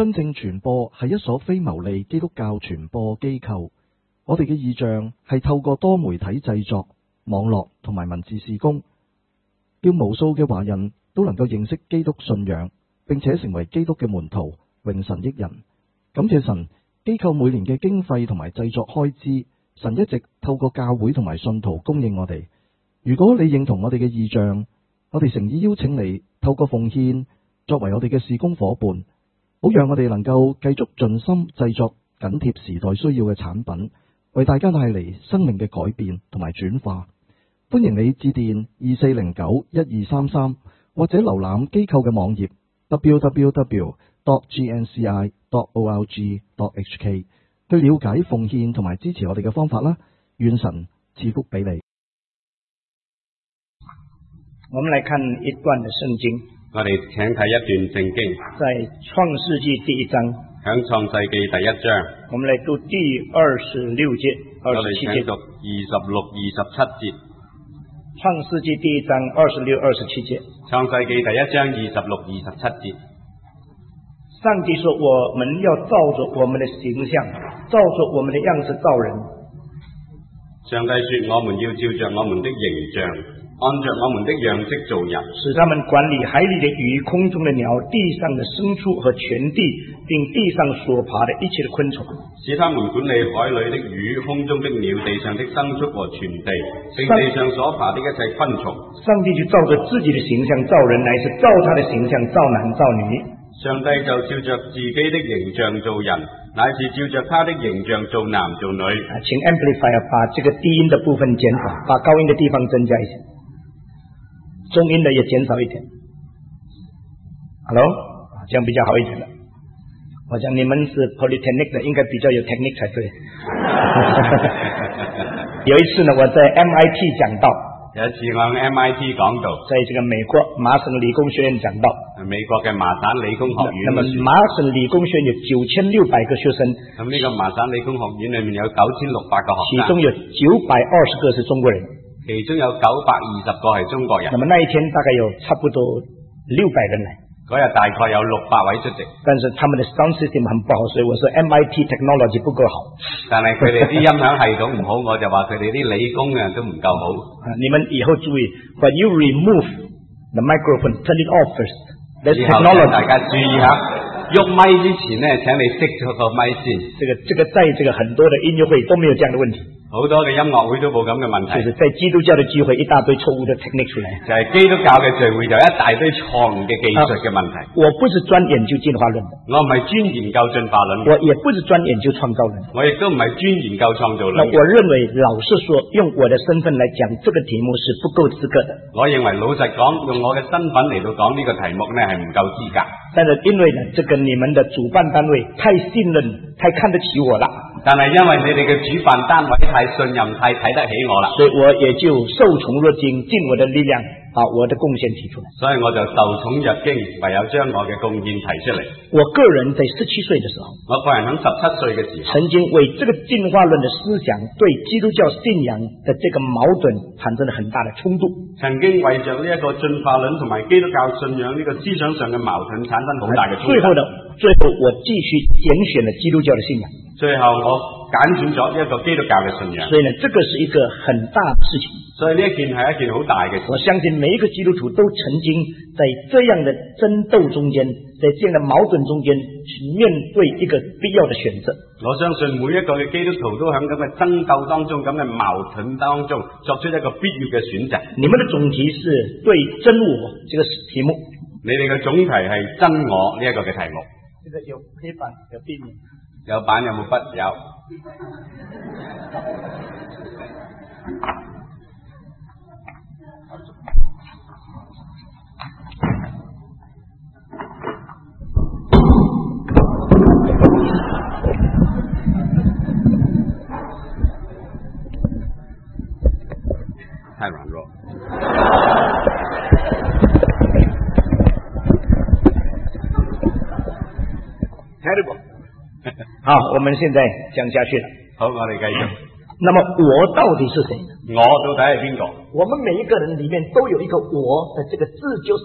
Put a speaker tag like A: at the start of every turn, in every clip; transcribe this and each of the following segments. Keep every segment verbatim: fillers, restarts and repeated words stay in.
A: 真正傳播係一所非牟利基督教傳播機構。我哋嘅異象係透過多媒體製作、網絡同埋文字事工，叫無數嘅華人都能夠認識基督信仰，並且成為基督嘅門徒，榮神益人。感謝神，機構每年嘅經費同埋製作開支，神一直透過教會同埋信徒供應我哋。如果你認同我哋嘅異象，我哋誠意邀請你透過奉獻作為我哋嘅事工夥伴，好讓我哋能夠繼續盡心製作緊貼時代需要嘅產品，為大家帶嚟生命嘅改變同埋轉化。歡迎你致電二四零九一二三三，或者瀏覽機構嘅網頁 double-u double-u double-u dot g n c i dot org dot h k 去了解奉獻同埋支持我哋嘅方法啦。願神賜福俾你。
B: 我們來看一段的聖經，
C: 我哋請睇一段聖經，
B: 在創世紀第一章，
C: 響創世紀第一章，
B: 我們來讀第二十六節、二
C: 我哋
B: 十七節。
C: 請讀二十六、二十七節。
B: 創世紀第一章二十六、二十七節。
C: 創世紀第一章二十六、二十七節。
B: 上帝說：我們要照着我們的形象，照着我們的樣式造人。
C: 上帝說：我們要照着我們的形象，按着我們的樣式做人，
B: 使他們管理海裡的魚、空中的鳥、地上的牲畜和全地，並地上所爬的一切的昆蟲。
C: 使他們管理海裡的魚、空中的鳥、地上的牲畜和全地，並地上所爬的一切昆蟲。
B: 上帝就照着自己的形象造人，乃是照他的形象造男造女。
C: 上帝就照着自己的形象做人，乃是照着他的形象做男做女。
B: 啊，請 amplifier 把这个低音的部分减少，把高音的地方增加一些，中音的也减少一点。Hello， 这样比较好一点的。我想你们是 polytechnic 的，应该比较有 technique 才对。有一次呢，我在 M I T 讲道，
C: 有一次我喺 M I T 講道，
B: 在这个美国麻省理工学院讲道。
C: 美國嘅麻省理工學院。
B: 那麼麻省理工學院有九千六百個學生，
C: 咁呢個麻省理工學院裏面有九千六百個學生，
B: 其中有九百二十個是中國人，
C: 其中有九百二十個係中國人。
B: 那麼那一天大概有差不多六百人來，
C: 嗰日大概有六百位出席，
B: 但是他們的 sound system 很不好，所以我說 M I T technology 不夠好。
C: 但係佢哋啲音響系統唔好，我就話佢哋啲理工啊都唔夠好。
B: 你們以後注意 ，when you remove the microphone, turn it off first。
C: 以後大家注意下，喐咪之前呢，請你熄咗個咪先。
B: 這個這個在這個很多的音樂會都沒有這樣的問題。
C: 好多嘅音樂會都冇咁嘅問題。
B: 就是在基督教的聚會一大堆錯誤的 technique 出來。
C: 就係基督教嘅聚會就一大堆錯誤嘅技術嘅問題。
B: 我不是專研究進化論的，
C: 我唔係專研究進化論，
B: 我也不是專研究創造論，
C: 我亦都唔係專研究創造論。
B: 那我認為老實說，用我的身份來講這個題目是不夠資格的。
C: 我認為老實講，用我嘅身份嚟到講呢個題目呢係唔夠資格。
B: 但是因為呢，這個你們的主辦單位太信任、太看得起我了。
C: 但係因為你哋嘅主辦單位太信任、太睇得起我啦，
B: 所以我也就受寵若驚，盡我的力量把我的貢獻提出來。
C: 所以我就受寵若驚，唯有將我嘅貢獻提出嚟。
B: 我個人在十七歲的時候，
C: 我個人喺十七歲嘅時候，
B: 曾經為這個進化論的思想對基督教信仰的這個矛盾產生了很大的衝突。
C: 曾經為着呢一個進化論同埋基督教信仰呢個思想上嘅矛盾產生好大嘅衝突。
B: 最後呢，最後我繼續揀選了基督教的信仰。
C: 最後我揀選咗一個基督教嘅信仰。
B: 所以呢，這個是一個很大的事情。
C: 所以呢一件係一件好大嘅事。
B: 我相信每一個基督徒都曾經在這樣的爭鬥中間，在這樣的矛盾中間去面對一個必要的選擇。
C: 我相信每一個嘅基督徒都喺咁嘅爭鬥當中、咁嘅矛盾當中作出一個必要嘅選擇。
B: 你們的總題是對真我這個題目。
C: 你哋嘅總題係真我呢一個嘅題目。
B: 這個有黑板有筆面。
C: 有版有冇筆？有。太軟弱。
B: Terrible。好，我們現在講下去了。
C: 好，我哋繼續。
B: 那麼我到底是誰？
C: 我到底係邊個？
B: 我們每一個人裏面都有一個我的這個自救性。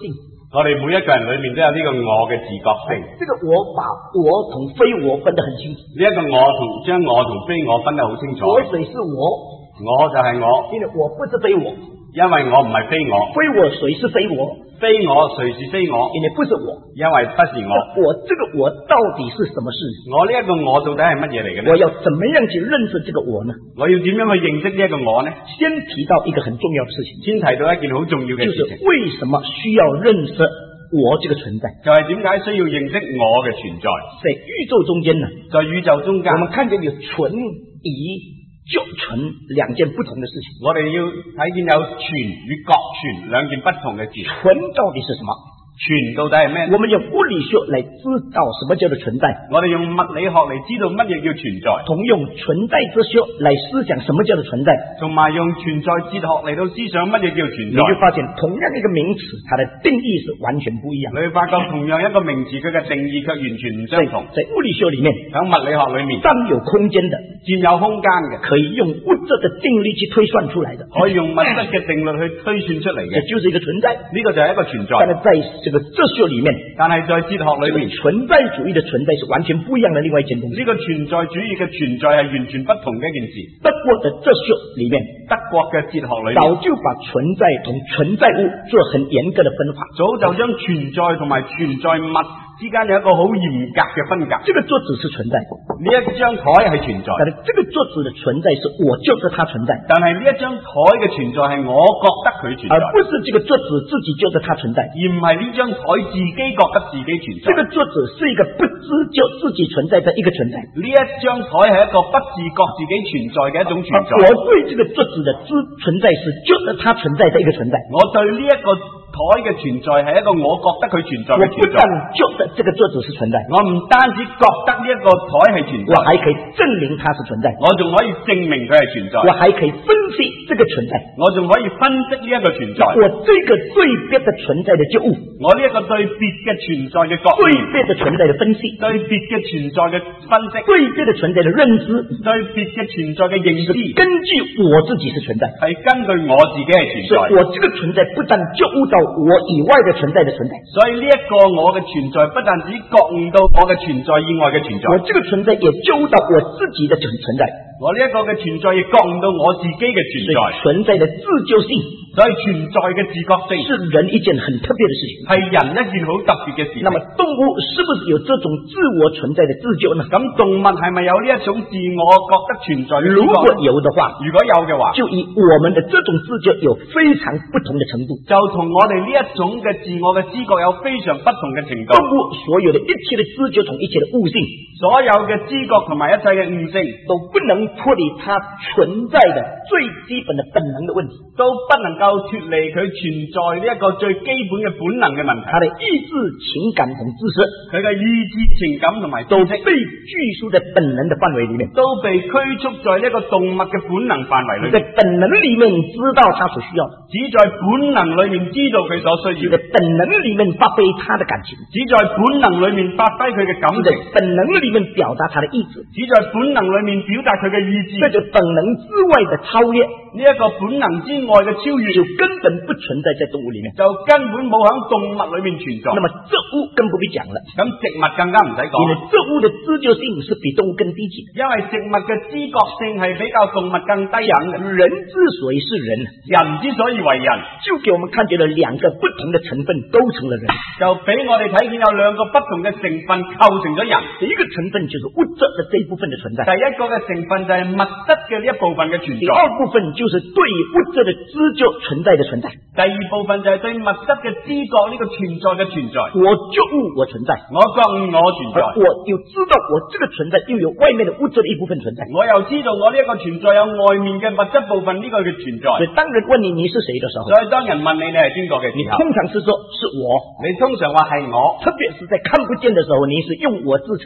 C: 我哋每一個人裏面都有呢個我嘅自覺性。
B: 這個我把我同非我分得很清楚。
C: 呢一個我同將我同非我分得好清楚。
B: 我誰是我？
C: 我就係我，
B: 因為我不是非我。
C: 因為我唔係非我。
B: 非我誰是非我？
C: 非我誰是非我？
B: 因為不是我，
C: 因為不是我。
B: 我這個我到底是什麼事？
C: 我呢一個我到底係乜嘢嚟嘅呢？
B: 我要怎麼樣去認識這個我呢？
C: 我要點樣去認識呢一個我呢？
B: 先提到一個很重要的事情，
C: 先提到一件好重要嘅事情，
B: 就是為什麼需要認識我這個存在？
C: 就係點解需要認識我嘅存在？
B: 在宇宙中間呢，
C: 在宇宙中間，
B: 我們看見有存疑就存兩件不同的事情。
C: 我哋要睇見有存與覺存兩件不同嘅事。
B: 存到底是什麼？
C: 存到底係咩？
B: 我們用物理學來知道什麼叫做存在，
C: 我哋用物理學嚟知道乜嘢叫存在，
B: 同用存在之學來思想什麼叫做存在，
C: 同埋用存在哲學嚟到思想乜嘢叫存在。
B: 你會發現同樣一個名詞，它的定義是完全不一樣。
C: 你會發覺同樣一個名詞，佢嘅定義卻完全唔相同。
B: 在物理學裏面，
C: 喺物理學裏面，
B: 佔有空間的，
C: 佔有空間嘅，
B: 可以用物質的定律去推算出來的，
C: 可以用物質嘅定律去推算出嚟嘅，
B: 這就是一個存在。
C: 呢個就係一個存在。
B: 但係在這個哲學裏面，
C: 但係在哲學裏面，
B: 存在主義的存在是完全不一樣的另外一件東西。
C: 呢個存在主義嘅存在係完全不同嘅一件事。
B: 德國的哲學裏面，
C: 德國嘅哲學裏面
B: 早就把存在同存在物做很嚴格的分法，
C: 早就將存在同埋存在物之間有一個好嚴格嘅分隔。
B: 這個桌子是存在，
C: 呢一張台係存在，
B: 但係這個桌子的存在是我覺得它存在，
C: 但係呢一張台嘅存在係我覺得佢存在，
B: 而不是這個桌子自己覺得它存在，
C: 而唔係呢張台自己覺得自己存在。
B: 這個桌子是一個不知就自己存在的一個存在，
C: 呢一張台係一個不自覺自己存在嘅一種存在。
B: 我對這個桌子的知存在是覺得它存在的一個存在，
C: 我對呢一個台嘅存在係一個我覺得佢存在嘅存在。
B: 我不但覺得這個桌子是存在，
C: 我唔單止覺得呢一個台係存在，
B: 我還可以證明它是存在，
C: 我仲可以證明佢係存在，
B: 我還可以分析這個存在，
C: 我仲可以分析呢一個存在。
B: 我這個對別的存在的覺悟，
C: 我呢一個對別嘅存在嘅覺悟，
B: 對別的存在的分析，
C: 對別嘅存在嘅分析，
B: 對別的存在的認知，
C: 對別嘅存在嘅認知，
B: 根據我自己是存在，
C: 係根據我自己係存在。
B: 我這個存在不但覺悟到我以外的存在的存在，
C: 所以呢一個我嘅存在不但只覺悟到我嘅存在以外嘅存在，
B: 我這個存在也覺悟到我自己的存存在。
C: 我呢一個嘅存在亦覺悟到我自己嘅存在。
B: 存在的自救性，
C: 所以存在嘅自覺性
B: 是人一件很特別的事情，
C: 係人一件好特別嘅事情。
B: 那麼動物是不是有這種自我存在的自救呢？
C: 咁動物係咪有呢一種自我覺得存在嘅自覺？
B: 如果有的話，
C: 如果有嘅話，
B: 就以我們的這種自救有非常不同的程度，
C: 就同我哋呢一種嘅自我嘅知覺有非常不同嘅程度。
B: 動物所有的一切的知覺同一切的悟性，
C: 所有嘅知覺同埋一切嘅悟性
B: 都不能脫離它存在的最基本的本能的問題，
C: 都不能夠脫離佢存在呢一個最基本嘅本能嘅問題。
B: 它的意志、情感同知識，
C: 佢嘅意志、情感同埋
B: 都被拘束在本能的範圍裏面，
C: 都被拘束在呢一個動物嘅本能範圍裏面。
B: 在本能裏面知道它所需要的，
C: 只在本能裏面知道佢所需要，
B: 在本能裏面發揮它的感情，
C: 只在本能裏面發揮佢嘅感情，
B: 在本能裏面表達它的意志，
C: 只在本能裏面表達佢嘅意志。
B: 這個本能之外的超越，
C: 呢一個本能之外嘅超越，
B: 就根本不存在在動物裏面，
C: 就根本冇喺動物裏面存在。
B: 那麼植物更不必講了，
C: 咁植物更加唔使講，
B: 因為植物的知覺性是比動物更低級的，
C: 因為植物嘅知覺性係比較動物更低等嘅。
B: 人之所以是人，
C: 人之所以為人，
B: 就給我們看見了兩個不同的成分構成了人，
C: 就俾我哋睇見有兩個不同嘅成分構成咗人。
B: 第一個成分就是物質的這一部分的存在，
C: 第一個嘅成分就係物質嘅呢一部分嘅存在，
B: 第二部分就是對物質的知覺存在的存在，
C: 第二部分就係對物質嘅知覺呢個存在嘅存在。
B: 我覺悟我存在，
C: 我覺悟我存在，
B: 我又知道我這個存在又有外面的物質的一部分存在，
C: 我又知道我呢一個存在有外面嘅物質部分呢個嘅存在。
B: 所以當人問你你是誰的時候，
C: 所以當人問你你係邊個嘅時候，
B: 通常是說是我，
C: 你通常話係我，
B: 特別是在看不見的時候，你是用我自稱的。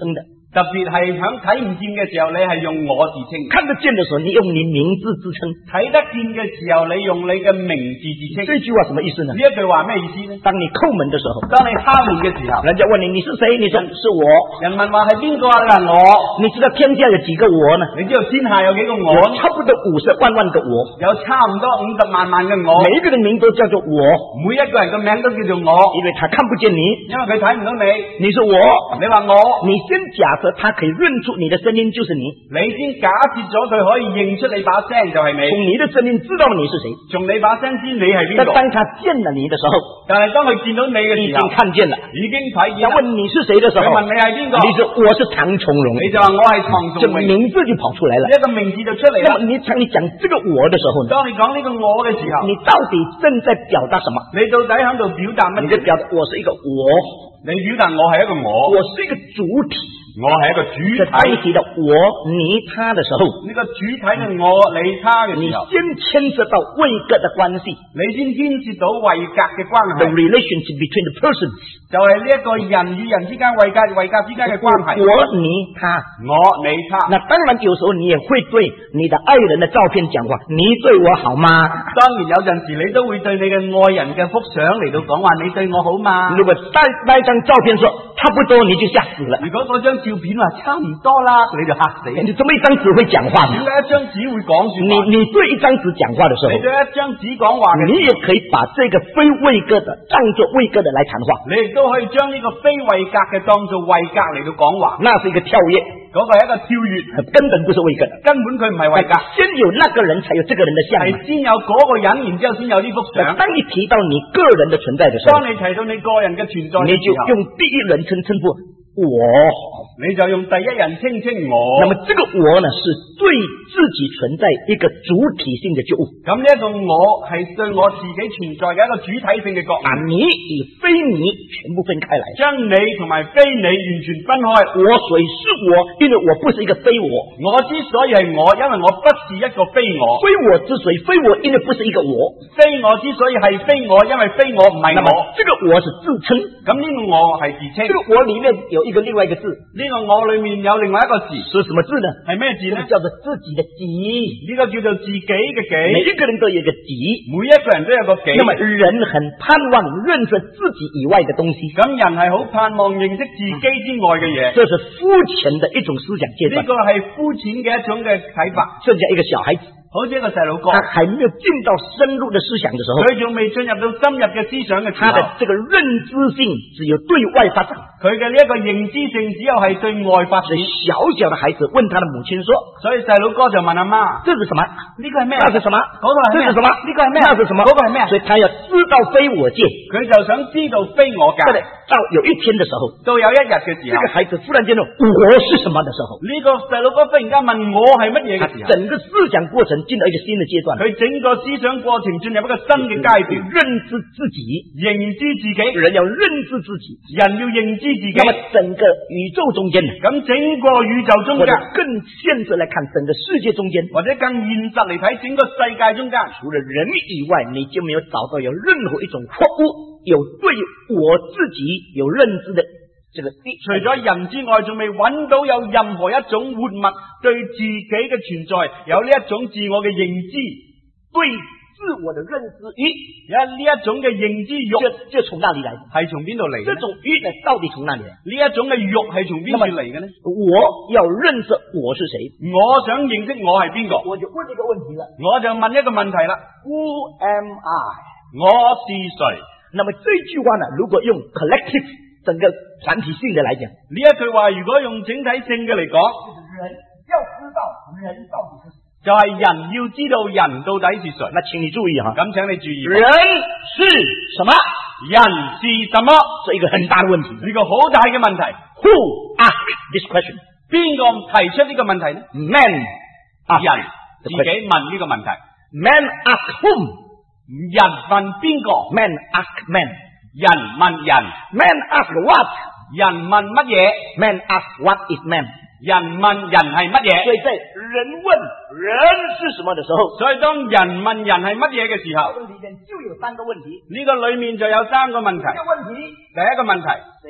C: 特別係響睇唔見嘅時候，你係用我自稱；
B: 看得見的時候，你用你名字自稱。
C: 睇得見嘅時候，你用你嘅名字自稱。
B: 這句話什麼意思呢？
C: 呢一句話咩意思呢？
B: 當你叩門的時候，
C: 當你敲門嘅時候，
B: 人家問你你是誰，你說是我。
C: 人問話係邊個啊？你話我。
B: 你知道天下有幾個我呢？
C: 你知道天下有幾個我？
B: 有差不多五十萬萬個我，
C: 有差唔多五十萬萬嘅我。
B: 每一個人名都叫做我，
C: 每一個人嘅名都叫做我，
B: 因為他看不見你，
C: 因為佢睇唔到你。
B: 你說我，
C: 你話我，
B: 你先假設他可以認出你的聲音就是你，
C: 你先假設咗佢可以認出你把聲就係你，
B: 從你的聲音知道你是誰，
C: 從你把聲知你係邊個。
B: 但當他見了你的時候，
C: 但係當佢見到你嘅時候，
B: 已經看見了，
C: 已經睇見。
B: 他問你是誰的時候，
C: 佢問你係邊個，
B: 你說我是唐從容，
C: 你就話我係唐從
B: 這
C: 容，
B: 名字就跑出來了，
C: 一個名字就出嚟啦。
B: 那麼你當你講這個我的時候呢，
C: 當你講呢個我嘅時候，
B: 你到底正在表達什麼？
C: 你到底喺度表達乜嘢？
B: 你就表達我是一個我，
C: 你表達我係一個我，
B: 我是一個主體。
C: 我係一個主體。
B: 當你提到我、你、他的時候，
C: 呢個主體嘅我、你、他嘅時候，
B: 你先牽涉到位格的關係，
C: 你先牽涉到位格嘅關係。
B: The relationship between the persons，
C: 就係呢一個人與人之間位格、位格之間嘅關係。
B: 我、你、他，
C: 我、你、他。
B: 那當然有時候你也會對你的愛人的照片講話，你對我好嗎？
C: 當然有陣時你都會對你嘅愛人嘅幅相嚟到講話，你對我好嗎？
B: 如果帶帶一張照片說差不多，你就嚇死了。
C: 如果嗰張照片話差唔多啦，你就嚇死。
B: 你這麼一張紙會講話嗎？
C: 點解一張紙會講說話？
B: 你你對一張紙講話的時候，
C: 你對一張紙講話嘅，
B: 你也可以把這個非位格的當作位格的來談話。
C: 你亦都可以將呢個非位格嘅當作位格嚟到講話。
B: 那是一個跳躍，
C: 嗰個係一個跳躍，
B: 根本不是位格的，
C: 根本佢唔係位格。
B: 先有那個人，才有這個人的像。
C: 係先有嗰個人，然之後先有呢幅相。
B: 當你提到你個人的存在的時候，
C: 當你提到你個人嘅存在嘅時候，
B: 你就用第一人稱稱呼我，
C: 你就用第一人稱稱我。
B: 那麼這個我呢，是對自己存在一個主體性的覺悟。
C: 咁呢一個我係對我自己存在嘅一個主體性嘅覺悟。
B: 把你與非你全部分開來，
C: 將你同埋非你完全分開。
B: 我所以是我，因為我不是一個非我。
C: 我之所以係我，因為我不是一個非我。
B: 非我之所以非我，因為不是一個我。
C: 非我之所以係非我，因為非我唔係我。
B: 這個我是自稱，
C: 咁呢個我係自稱。
B: 這個我裏面有一個另外一個字，
C: 呢個我裏面有另外一個字，
B: 是什麼字呢？
C: 係咩字呢？
B: 叫做自己的己。
C: 呢個叫做自己嘅己。
B: 每一個人都有一個己，
C: 每一個人都有個己。
B: 那麼人很盼望認識自己以外的東西。
C: 咁人係好盼望認識自己之外嘅嘢。
B: 這是膚淺的一種思想階段。
C: 呢個係膚淺嘅一種嘅睇法。
B: 就像一個小孩子，
C: 好似一個細路哥，
B: 他還沒有進到深入的思想的時候，
C: 佢仲未進入到深入嘅思想嘅時候，
B: 他的這個認知性只有對外發展。
C: 佢嘅呢一個認知性只有係對外發展。
B: 小小的孩子問他的母親說，
C: 所以細佬哥就問阿媽：
B: 這是什麼？
C: 呢個係咩？
B: 那是什麼？
C: 嗰個係咩？
B: 這是什麼？
C: 呢個係咩？
B: 那是什麼？
C: 嗰個係咩？
B: 所以他要知道非我界，
C: 佢就想知道非我界。
B: 到有一天的時候，
C: 到有一日嘅時候，
B: 這個孩子忽然間問我是什麼的時候，
C: 呢個細佬哥忽然間問我係乜嘢嘅時候，
B: 整個思想過程進到一個新的階段，
C: 佢整個思想過程進入一個新嘅階段，
B: 認知自己，
C: 認知自己，
B: 人要認知自己，
C: 人要認知自己。
B: 那麼整個宇宙中間，
C: 咁整個宇宙中間，
B: 更現實來看整個世界中間，
C: 或者更現實嚟睇整個世界中間，
B: 除了人以外，你就沒有找到有任何一種活物有對我自己有認知的這個。
C: 除咗人之外，仲未揾到有任何一種活物對自己嘅存在有呢一種自我嘅認知，
B: 對自我的認知欲，
C: 有呢一種嘅認知欲，
B: 這這從哪裏來？
C: 係從邊度嚟？
B: 這種欲呢，到底從哪裏來？
C: 呢一種嘅欲係從邊度嚟嘅呢？
B: 我要認識我是誰，
C: 我想認識我係邊個，
B: 我就問一個問題了，
C: 我就問一個問題啦。
B: Who am I？
C: 我是誰？
B: 那麼這句話呢，如果用 collective 整個團體性的來講，
C: 呢一句話如果用整體性嘅嚟講，
B: 人要知道人到底是誰，
C: 就係人要知道人到底是誰。
B: 那請你注意哈，
C: 咁請你注意，
B: 人是什麼？
C: 人是什麼？
B: 這一個很大的問題，
C: 呢個好大嘅問題。
B: Who asked this question？
C: 邊個提出呢個問題呢？
B: Man，
C: 人自己問呢個問題。
B: Man asked whom？
C: 人問邊個
B: ？Man asked man。
C: 人問人。
B: Man asked what？
C: 人問乜嘢
B: ？Man asked what is man？
C: 人問人係乜嘢？
B: 所以在人問人是什麼的時候，
C: 所以當人問人係乜嘢嘅時候，
B: 這裏面就有三個問題。
C: 呢個裏面就有三個問題。
B: 第一個問題，
C: 第一個問題，
B: 誰問？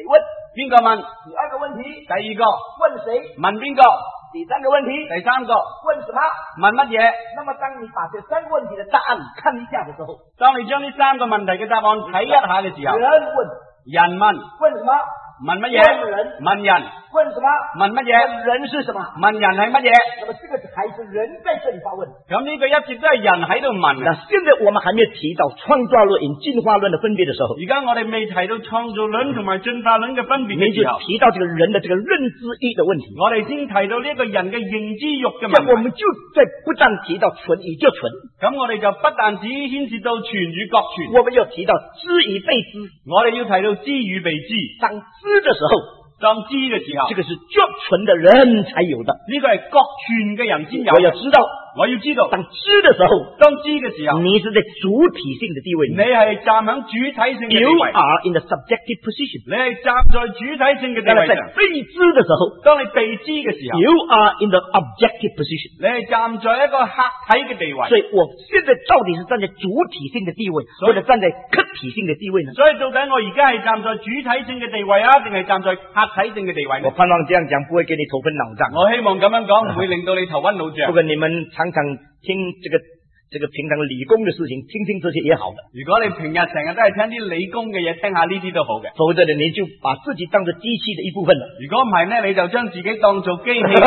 C: 邊個問？
B: 第二個問題，
C: 第二個
B: 問誰？
C: 問邊個？
B: 第三個問題，
C: 第三個
B: 問什麼？
C: 問乜嘢？
B: 那麼當你把這三個問題的答案看一下的時候，
C: 當你將呢三個問題嘅答案睇一下嘅時候，
B: 人問，
C: 人問，
B: 問什麼？
C: 問乜嘢？
B: 問人，
C: 問人，
B: 問什麼？
C: 問乜嘢？
B: 問人是什麼？
C: 問人係乜嘢？
B: 那麼這個還是人在這裏發問。
C: 咁呢個一直都係人喺度問。
B: 那現在我們還沒有提到創造論與進化論的分別的時候，
C: 而家我哋未提到創造論同埋進化論嘅分別嘅
B: 你就
C: 時候，
B: 提到這個人的這個認知欲的問題。
C: 我哋先提到呢一個人嘅認知欲嘅
B: 這我
C: 問題。
B: 們就在不但提到存與就存，
C: 咁我哋就不但只牽涉到存與各存，
B: 我們要提到知與被知。
C: 我哋要提到知與被知。
B: 當知的時候，
C: 當知嘅時候，
B: 這個是就存的人才有的。
C: 呢個係各存嘅人先有。
B: 我要知道，
C: 我要知道，
B: 當知的時候，
C: 當知嘅時候，
B: 你是在主體性的地位，
C: 你係站喺主體性嘅地
B: You
C: 位，
B: are in the subjective position。
C: 你係站在主體性嘅地
B: 當你在
C: 位上。
B: 被知的時候，
C: 當你被知嘅時候，
B: You are in the objective position。
C: 你係站在一個客體嘅地位。
B: 所以我現在到底是站在主體性的地位，或者站在客體性的地位呢？
C: 所以到底我而家係站在主體性嘅地位啊，定係站在客體性嘅地位呢？
B: 我盼望這樣講不會給你頭昏腦脹。
C: 我希望咁樣講唔會令到你頭昏腦脹。
B: 不過你們常常聽這個這個平常理工的事情，聽聽這些也好的。
C: 如果你平日成日都係聽啲理工嘅嘢，聽下呢啲都好嘅。
B: 否則呢，你就把自己當作機器的一部分了。
C: 如果唔係呢，你就將自己當做機器嘅。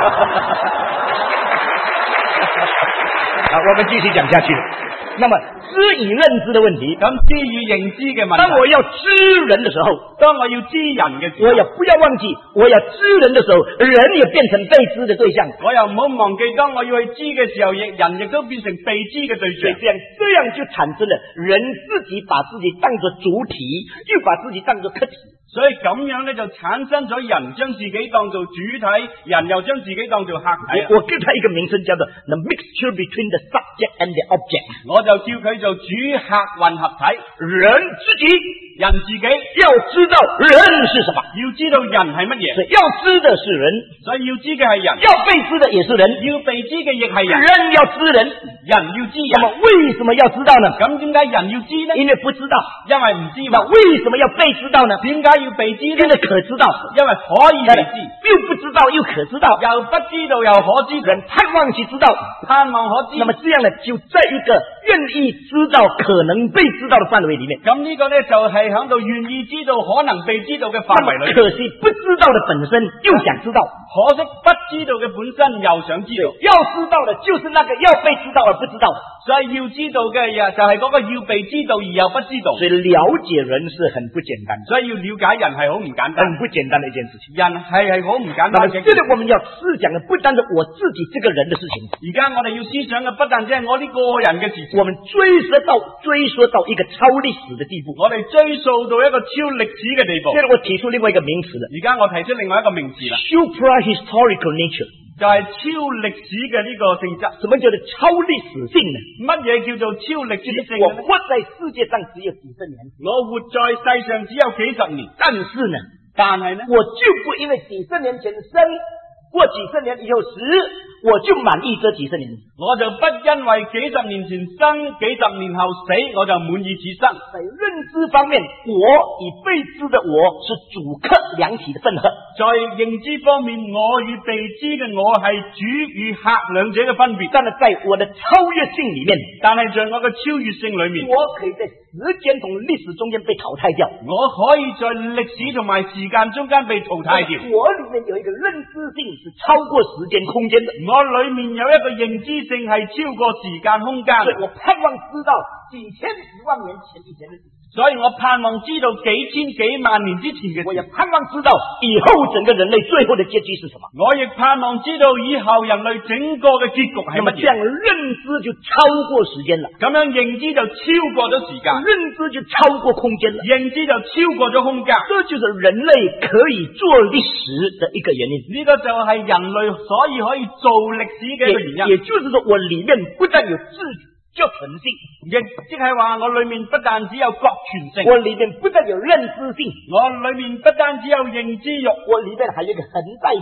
B: 好，我們繼續講下去。那麼知與認知的問題，
C: 咁知與認知嘅問題。
B: 當我要知人的時候，
C: 當我要知人嘅時候，
B: 我也不要忘記，我要知人的時候，人也變成被知的對象。
C: 我又唔好忘記，當我要去知嘅時候，亦人亦都變成被知嘅對象。
B: 所以這樣，這樣就產生了人自己把自己當作主體，又把自己當作客體。
C: 所以咁樣咧就產生咗人將自己當做主體，人又將自己當做客體。
B: 我給他一個名稱叫做 the mixture between the subject and the object。
C: 我就叫佢做主客混合體。
B: 人自己，
C: 人自己
B: 要知道人是什麼，
C: 要知道人係乜嘢。
B: 所以要知的是人，
C: 所以要知嘅係人，
B: 要被知的也是人，
C: 要被知嘅亦係人。
B: 人要知人，
C: 人要知人。
B: 那麼為什麼要知道呢？
C: 咁點解人要知呢？
B: 因為不知道，
C: 因為唔知嘛。
B: 那為什麼要被知道呢？
C: 點解要被知呢？
B: 因為可知道，
C: 因為可以被知，
B: 又不知道又可知道，
C: 又不知道又可知道，
B: 人盼望去知道，
C: 盼望可知。
B: 那麼這樣呢，就在一個願意知道可能被知道的範圍裏面。
C: 咁呢個呢，就係喺度願意知道可能被知道嘅範圍裏面。
B: 可惜不知道的本身又想知道，
C: 可惜不知道嘅本身又想知道。
B: 要知道的就是那個要被知道而不知道的。
C: 所以要知道嘅嘢就係嗰個要被知道而又不知道。
B: 所以了解人是很不簡單的，
C: 所以要了解人係好唔簡單，
B: 很不簡單的一件事情。
C: 人係係好唔簡單嘅。
B: 這裏我們要思想的不單是我自己這個人的事情，
C: 而家我哋要思想嘅不但只係我呢個人嘅事情，
B: 我們追溯到追溯到一個超歷史的地步。
C: 我哋追溯到一個超歷史嘅地步。
B: 現在我提出另外一個名詞了，
C: 而家我提出另外一個名詞啦，
B: supra-historical nature，
C: 就係超歷史嘅呢個性質。
B: 什麼叫做超歷史性呢？
C: 乜嘢叫做超歷史性呢？
B: 我活在世界上只有幾十年，
C: 我活在世上只有幾十年，
B: 但是呢，
C: 但係呢，
B: 我就不因為幾十年前生或幾十年以後死，我就滿意這幾十年。
C: 我就不因為幾十年前生，幾十年後死，我就滿意此生。
B: 在認知方面，我與被知的我是主客兩體的分合。
C: 在認知方面，我與被知嘅我係主與客兩者嘅分別。
B: 但是在我的超越性裏面，
C: 但係在我嘅超越性裏面，
B: 我可以在時間同歷史中間被淘汰掉。
C: 我可以在歷史同埋時間中間被淘汰掉。
B: 我裏面有一個認知性是超過時間空間的，
C: 我裏面有一個認知性係超過時間空間。
B: 所以我盼望知道幾千幾萬年前以前的事情，
C: 所以我盼望知道幾千幾萬年之前嘅事。
B: 我也盼望知道以後整個人類最後的結局是什麼。
C: 我亦盼望知道以後人類整個嘅結局係乜嘢。
B: 那麼這樣認知就超過時間了，
C: 咁樣認知就超過咗時間，
B: 認知就超過空間了，
C: 認知就超過咗空間。
B: 這就是人類可以做歷史的一個原因。
C: 呢個就係人類所以可以做歷史嘅一個原因。
B: 也就是說，我裏面不但有自就存性，
C: 亦即係話我裏面不但只有覺存性，
B: 我裏面不但有認知性，
C: 我裏面不單只有認知欲，
B: 我裏面還有一個恒在性。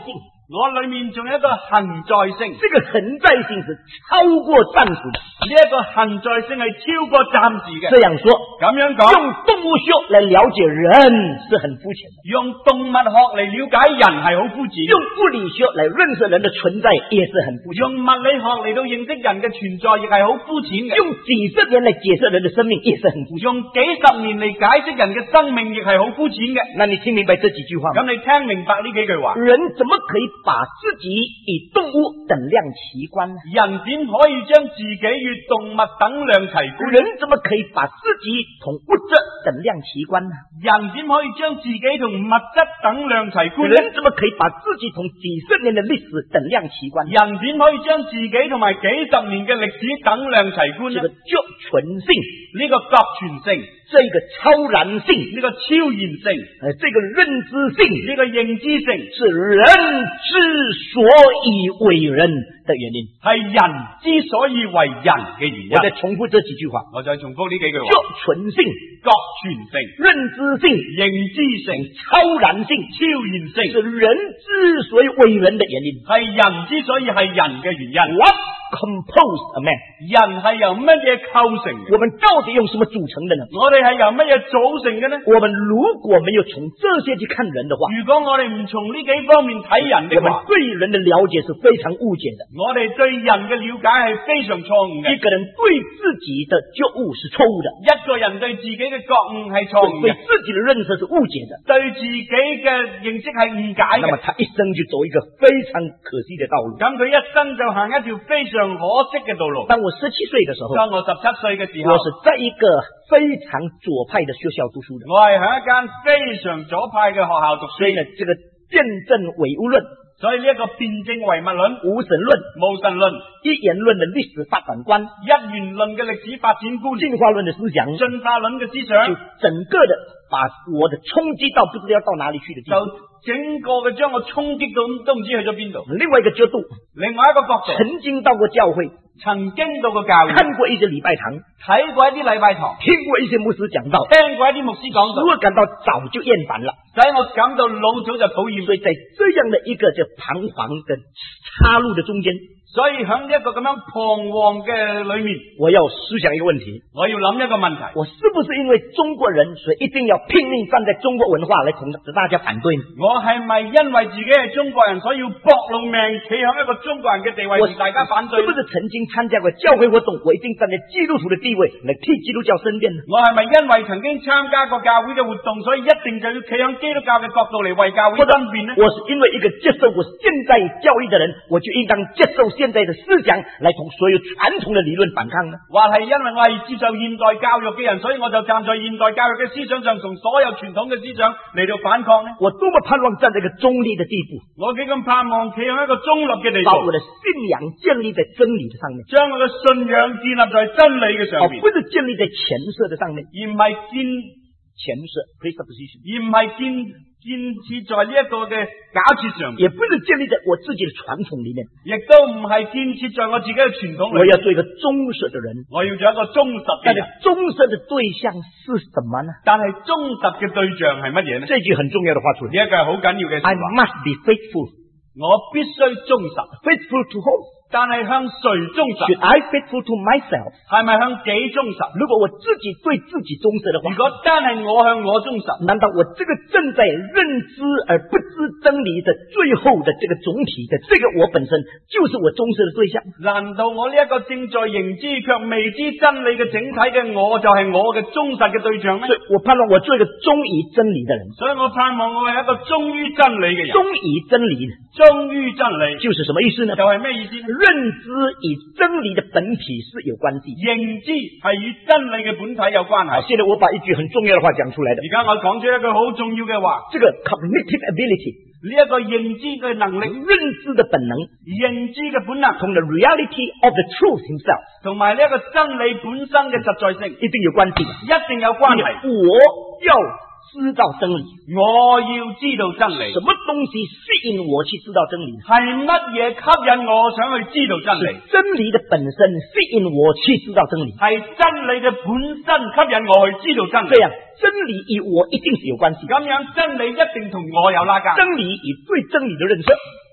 C: 我裏面仲有一個恒在性，
B: 這個恒在性是超過暫時的。
C: 呢一個恒在性係超過暫時嘅。
B: 這樣說，
C: 咁樣講，
B: 用動物學來了解人是很膚淺的，
C: 用動物學嚟了解人係好膚淺，
B: 用物理學來認識人的存在也是很膚淺，
C: 用物理學嚟到認識人嘅存在亦係好膚淺嘅，
B: 用幾十年來解釋人的生命也是很膚淺，
C: 用幾十年嚟解釋人嘅生命亦係好膚淺嘅。
B: 那你聽明白這幾句話嗎？
C: 咁你聽明白呢幾句話？
B: 人怎麼可以把自己與動物等量齊觀呢？
C: 人點可以將自己與動物等量齊觀？
B: 人怎麼可以把自己同物質等量齊觀呢？
C: 人點可以將自己同物質等量齊觀？
B: 人怎麼可以把自己同幾十年的歷史等量齊觀？
C: 人點可以將自己同埋幾十年嘅歷史等量齊觀呢？
B: 這個覺存性，
C: 呢個覺存性，
B: 這個超然性，
C: 呢個超然性，
B: 呃，這個認知性，
C: 呢個認知性，
B: 是人之所以為人的原因，
C: 係人之所以為人嘅原因。
B: 我再重複這幾句話，
C: 我再重複呢幾句話：
B: 覺存性、
C: 覺存性、
B: 認知性、
C: 認知性、
B: 超然性、
C: 超然性，
B: 是人之所以為人的原因，
C: 係人之所以係人嘅原因。
B: What composed a man？
C: 人係由乜嘢構成嘅？
B: 我們到底用什麼組成的呢？
C: 我哋係由乜嘢組成嘅呢？
B: 我們如果沒有從這些去看人的話，
C: 如果我哋唔從呢幾方面睇人的話，
B: 我們對人的了解是非常誤解的。
C: 我哋對人嘅了解係非常錯誤嘅。
B: 一個人對自己的覺悟是錯誤的，
C: 一個人對自己嘅覺悟係錯誤嘅，
B: 對自己的認識是誤解的，
C: 對自己嘅認識係誤解嘅。
B: 那麼他一生就走一個非常可惜的道路。
C: 咁佢一生就行一條非常可惜嘅道路。
B: 當我十七歲的時候，
C: 當我十七歲嘅時候，
B: 我是在一個非常左派的學校讀書的。
C: 我係喺一間非常左派嘅學校讀書。
B: 所以呢，這個辯證唯物論，
C: 所以呢一個辯證唯物論、
B: 無神論、
C: 無神論、
B: 一元論的歷史發展觀、
C: 一元論嘅歷史發展觀、
B: 進化論的思想、
C: 進化論嘅思想，
B: 就整個的把我的衝擊到不知道要到哪裏去的地步。
C: 整個嘅將我衝擊到都唔知去咗邊度。
B: 另外一個角度，
C: 另外一個角度，
B: 曾經到過教會，
C: 曾經到過教會，
B: 看過一些禮拜堂，
C: 睇過一啲禮拜堂，
B: 聽過一些牧師講道，
C: 聽過一啲牧師講道，
B: 使我感到早就厭煩了，
C: 使我感到老早就討厭。
B: 所以在這樣的一個就彷徨的岔路的中間，
C: 所以喺一個咁樣彷徨嘅裏面，
B: 我要思想一個問題，
C: 我要諗一個問題，
B: 我是不是因為中國人，所以一定要拼命站在中國文化來同大家反對呢？
C: 我係咪因為自己係中國人，所以要搏老命企喺一個中國人嘅地位同大家反對？
B: 是不是曾經參加過教會活動，我一定站在基督徒的地位來替基督教申辯呢？
C: 我係咪因為曾經參加過教會嘅活動，所以一定就要企喺基督教嘅角度嚟為教會爭辯呢？
B: 我是因為一個接受過現代教育的人，我就應當接受現在的思想來同所有傳統的理論反抗呢？
C: 或係因為我係接受現代教育嘅人，所以我就站在現代教育嘅思想上，同所有傳統嘅思想嚟到反抗呢？
B: 我多麼盼望站在一個中立的地步，
C: 我幾咁盼望企喺一個中立嘅地步，
B: 把我的信仰建立在真理的上面，
C: 將我嘅信仰建立在真理嘅上面，
B: 而不是建立在前設的上面，
C: 而唔係建
B: 前設 presupposition，
C: 而唔係建建設在呢一個嘅假設上面，
B: 也不是建立在我自己的傳統裏面，
C: 亦都唔係建設在我自己嘅傳統裏面。
B: 我要做一個忠實的人，
C: 我要做一個忠實嘅人。
B: 但忠實的對象是什麼呢？
C: 但係忠實嘅對象係乜嘢呢？
B: 這句很重要的話出嚟，
C: 呢一句係好緊要嘅說話。
B: I must be faithful，
C: 我必須忠實。
B: faithful to whom？
C: 但係向誰忠實
B: Should I faithful to myself？
C: 係咪向己忠實？
B: 如果我自己對自己忠實的話，
C: 如果單係我向我忠實，
B: 難道我這個正在認知而不知真理的最後的這個總體的這個我本身就是我忠實的對象？
C: 難道我呢一個正在認知卻未知真理嘅整體嘅我就係我嘅忠實嘅對象咩？
B: 所以我盼望我做一個忠於真理的人，
C: 所以我盼望我係一個忠於真理嘅人。
B: 忠於真理，
C: 忠於真理
B: 就是什麼意思呢？
C: 就係咩意思呢？
B: 認知與真理的本體是有關係，
C: 認知係與真理嘅本體有關係。
B: 好，現在我把一句很重要的話講出來的。
C: 而家我講出一句好重要嘅話，
B: 這個 cognitive ability，
C: 呢一個認知嘅能力，
B: 認知的本能，
C: 認知嘅本能，
B: 同 the reality of the truth himself，
C: 同埋呢一個真理本身嘅實在性，
B: 一定有關係，
C: 一定有關係。
B: 我要知道真理，
C: 我要知道真理。
B: 什麼東西吸引我去知道真理？
C: 係乜嘢吸引我想去知道真理？
B: 真理的本身吸引我去知道真理，
C: 係真理嘅本身吸引我去知道真理。
B: 這樣真理與我一定是有關係。
C: 咁樣真理一定同我有拉架。
B: 真理與對真理的認識，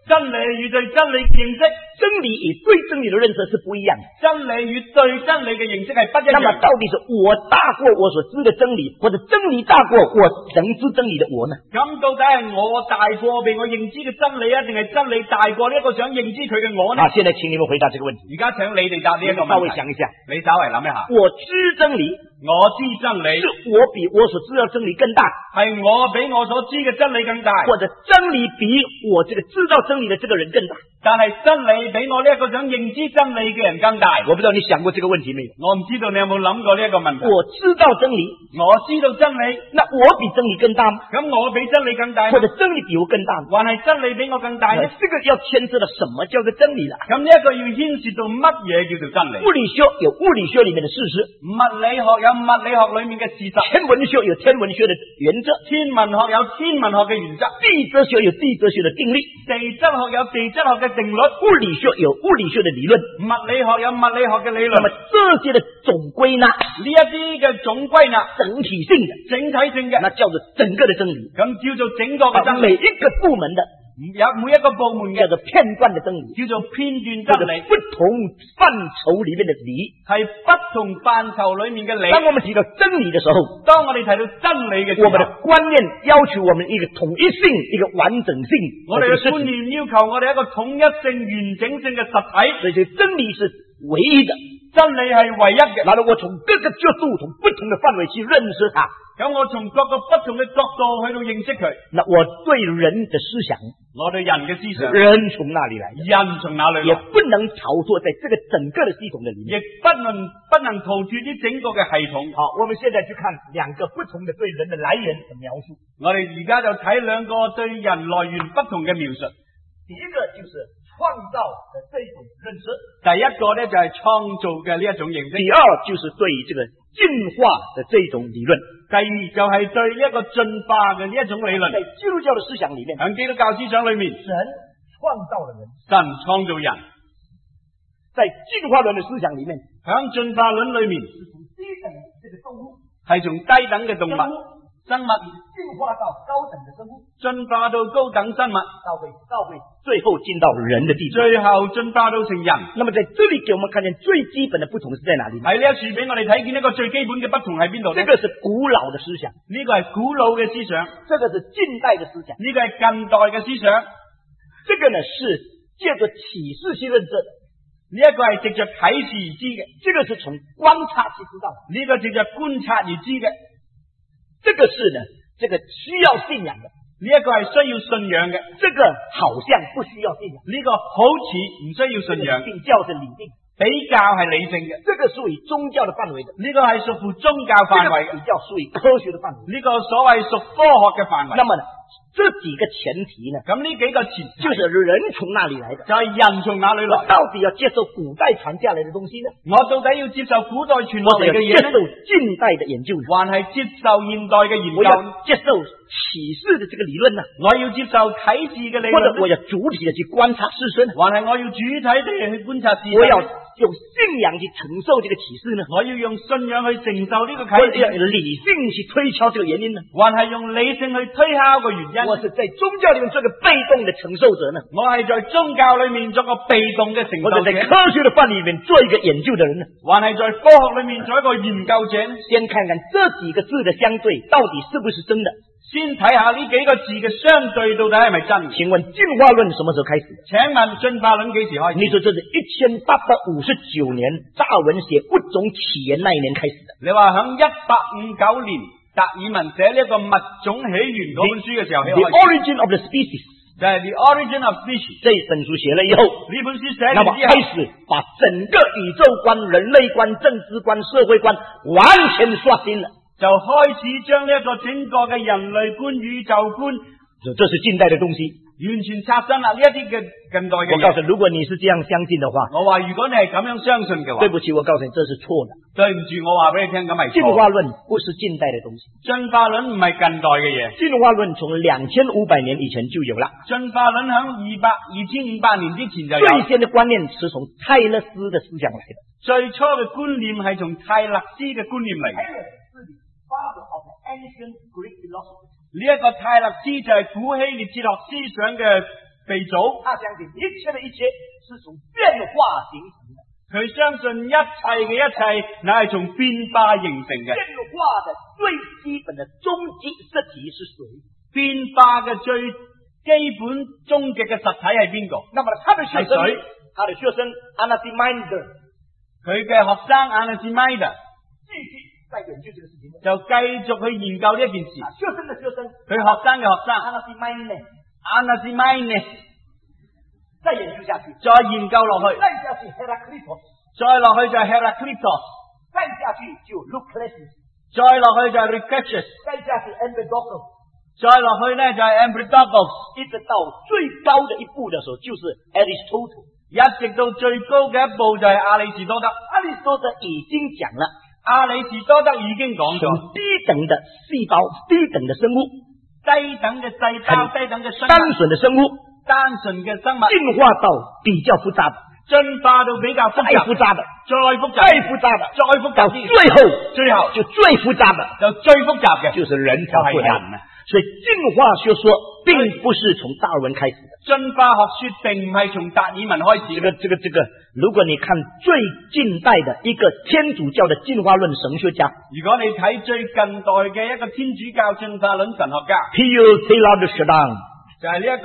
C: 真理與對真理嘅認識，
B: 真理與對真理的認識是不一樣的。
C: 真理與對真理嘅認識係不一樣。
B: 那麼到底是我大過我所知的真理，或者真理大過我能知真理的我呢？
C: 咁到底係我大過被我認知嘅真理啊，定係真理大過呢一個想認知佢嘅我呢？
B: 啊，現在請你們回答這個問題。
C: 而家請你哋答呢一個問題。
B: 稍微想一下，
C: 你稍微諗一下。
B: 我知真理，
C: 我知真理，
B: 是我比我所知道真理更大，
C: 係我比我所知嘅真理更大，
B: 或者真理比我這個知道真理的這個人更大。
C: 但係真理比我呢一個想認知真理嘅人更大。
B: 我不知道你想過這個問題沒有？
C: 我唔知道你有冇諗過呢一個問題。
B: 我知道真理，
C: 我知道真理，
B: 那我比真理更大嗎？
C: 咁我比真理更大，
B: 或者真理比我更大嗎？
C: 還係真理比我更大呢？
B: 這個要牽涉到什麼叫做真理了？
C: 咁呢一個要牽涉到乜嘢叫做真理？
B: 物理學有物理學裏面的事實，
C: 物理學有物理學裏面嘅事實，
B: 天文學有天文學的原則，
C: 天文學有天文學嘅原則，
B: 地質學有地質學的定律，
C: 地質學有地質學嘅定律，
B: 物理學有物理學的理論，
C: 物理學有物理學嘅理論。
B: 那麼這些的總歸納，
C: 呢一啲嘅總歸納，
B: 整體性的、
C: 整體性嘅，
B: 那叫做整個的真理。
C: 咁叫做整個嘅真理。
B: 每一個部門的，
C: 有每一個部門嘅
B: 叫做片段的真理，
C: 叫做片段真理，
B: 不同範疇裏面的理，
C: 係不同範疇裏面嘅理。
B: 當我們提到真理的時候，
C: 當我哋提到真理嘅時候，
B: 我們的觀念要求我們一個統一性，一個完整性。
C: 我哋嘅觀念要求我哋一個統一性、完整性嘅實體。
B: 所以真理是唯一的，
C: 真理係唯一嘅。
B: 然後我從各個角度、從不同的範圍去認識它。
C: 咁我從各個不同嘅角度去到認識佢。
B: 那我對人的思想，
C: 我對人嘅思想，
B: 人從哪裏來？
C: 人從哪裏來？
B: 也不能逃脫在這個整個的系統的裏面，
C: 亦不能不能逃脫呢整個嘅系統。
B: 好，我們現在去看兩個不同的對人的來源的描述。
C: 我哋而家就睇兩個對人來源不同嘅描述。
B: 第一個就是創造的這種認識，
C: 第一個呢就係創造嘅呢一種認識。
B: 第二就是對這個進化的這種理論。
C: 第二就係對呢一個進化嘅呢一種理論。
B: 在基督教的思想裏面，
C: 喺基督教思想裏面，
B: 神創造了人，
C: 神創造人。
B: 在進化論的思想裏面，
C: 喺進化論裏面，
B: 是從低等這個動物，
C: 係從低等嘅動物生物
B: 進化到高等的生物，
C: 進化到高等生物，
B: 到會到會最後進到人的地步，
C: 最後進化到成人。
B: 那麼在這裏給我們看見最基本的不同是在哪裏？
C: 喺呢一處俾我哋睇見一個最基本嘅不同喺邊度呢？
B: 這個是古老的思想，
C: 呢個係古老嘅思想，
B: 這個是近代的思想，
C: 呢個係近代嘅思想。
B: 這個呢是借着啟示去認識的，
C: 呢一個係藉着啟示而知嘅，
B: 這個是從觀察去知道的，
C: 呢個藉着觀察而知嘅。
B: 這個是呢，這個需要信仰的，
C: 呢一個係需要信仰嘅，
B: 這個好像不需要信仰，
C: 呢個好似唔需要信仰，
B: 比較是理性，
C: 比較係理性嘅，
B: 這個屬於宗教的範圍的，
C: 呢個係屬乎宗教範圍嘅，
B: 比較屬於科學的範圍，
C: 呢個所謂屬科學嘅範圍。
B: 那麼呢，這幾個前提呢，
C: 咁呢幾個前提
B: 就是人從哪裏來的，
C: 就係人從哪裏來，
B: 到底要接受古代傳下來的東西呢？
C: 我到底要接受古代傳落嚟嘅嘢
B: 接受近代的研究，
C: 還係接受現代嘅研究？
B: 我要接受啟示的這個理論呢？
C: 我要接受啟示嘅理論，
B: 或者我要主體的去觀察事實呢？
C: 還係我要主體地去觀察事實？
B: 我要用信仰去承受這個啟示呢？
C: 我要用信仰去承受呢個啟示？
B: 我要理性去推敲這個原因呢？
C: 還係用理性去推敲個原因？
B: 我是在宗教裏面做個被動的承受者呢？
C: 我係在宗教裏面做個被動嘅承受者？
B: 或者在科學的範圍裏面做一個研究的人呢？
C: 還係在科學裏面做一個研究者呢？
B: 先看看這幾個字的相對到底是不是真的？
C: 先睇下呢幾個字嘅相對到底係咪真？
B: 請問進化論什麼時候開始？
C: 請問進化論幾時開始？
B: 你說這是一千八百五十九年達爾文寫物種起源那一年開始的。
C: 你話響一八五九年達爾文寫呢一個物種起源嗰本書嘅時候，
B: The Origin of the Species
C: 就係 The Origin of Species
B: 這本書寫了以後，
C: 呢本書寫完
B: 那麼
C: 之後，
B: 開始把整個宇宙觀、人類觀、政治觀、社會觀完全刷新了。
C: 就開始將呢一個整個嘅人類觀、宇宙觀，
B: 這是近代的東西，
C: 完全刷新啦。呢一啲嘅近代嘅，
B: 我告訴你，如果你是這樣相信的話，
C: 我話如果你係咁樣相信嘅話，
B: 對不起，我告訴你，這是錯的。
C: 對唔住，我話俾你聽，咁係錯。
B: 進化論不是近代的東西，
C: 進化論唔係近代嘅嘢。
B: 進化論從兩千五百年以前就有了。
C: 進化論響二百二千五百年之前就有。
B: 最先的觀念是從泰勒斯的思想來的。
C: 最初嘅觀念係從泰勒斯嘅觀念嚟嘅。呢一個泰勒斯就係古希臘哲學思想嘅被造。
B: 他相信一切的一切是从变化形成的。
C: 佢相信一切嘅一切乃係從變化形成嘅。
B: 變化的最基本的終極實體是誰？
C: 變化嘅最基本終極嘅實體係邊個？
B: 那麼他的學生，
C: 係誰？
B: 他的學生 Anaximander，
C: 佢嘅學生 Anaximander
B: 繼續在研究這個事情，
C: 就繼續去研究呢一件事。
B: 學生的學生，
C: 佢學生嘅學生
B: Anaximander
C: Anaximander
B: 再研究下去，
C: 再研究落去，
B: 再下去 Heraclitus，
C: 再落去就係 Heraclitus，
B: 再下去就 Lucretius，
C: 再落去就係 Lucretius，
B: 再下去 Empedocles，
C: 再落去呢就係 Empedocles，
B: 一直到最高的一步的時候就是 Aristotle，
C: 一直到最高嘅一步就係亞里士多德。
B: 亞里士多德已經講了，
C: 亞里士多德已經講咗，
B: 低等的細胞、低等的生物、
C: 低等嘅細胞、低等嘅生物、
B: 單純的生物、
C: 單純嘅生物，
B: 進化到比較複雜的，
C: 進化到比較複雜、
B: 再複雜的，
C: 再複雜、
B: 再複雜的，
C: 再複雜啲，
B: 最後
C: 最後
B: 就最複雜的，
C: 就最複雜嘅，
B: 就是人才會來。
C: 人啊！
B: 所以進化學說並不是從達爾文開始的。
C: 進化學說並唔係從達爾文開始
B: 這個、這個、這個，如果你看最近代的一個天主教的進化論神學家，
C: 如果你睇最近代嘅一個天主教進化論神學家
B: Pierre Teilhard de Chardin，
C: 就係呢一個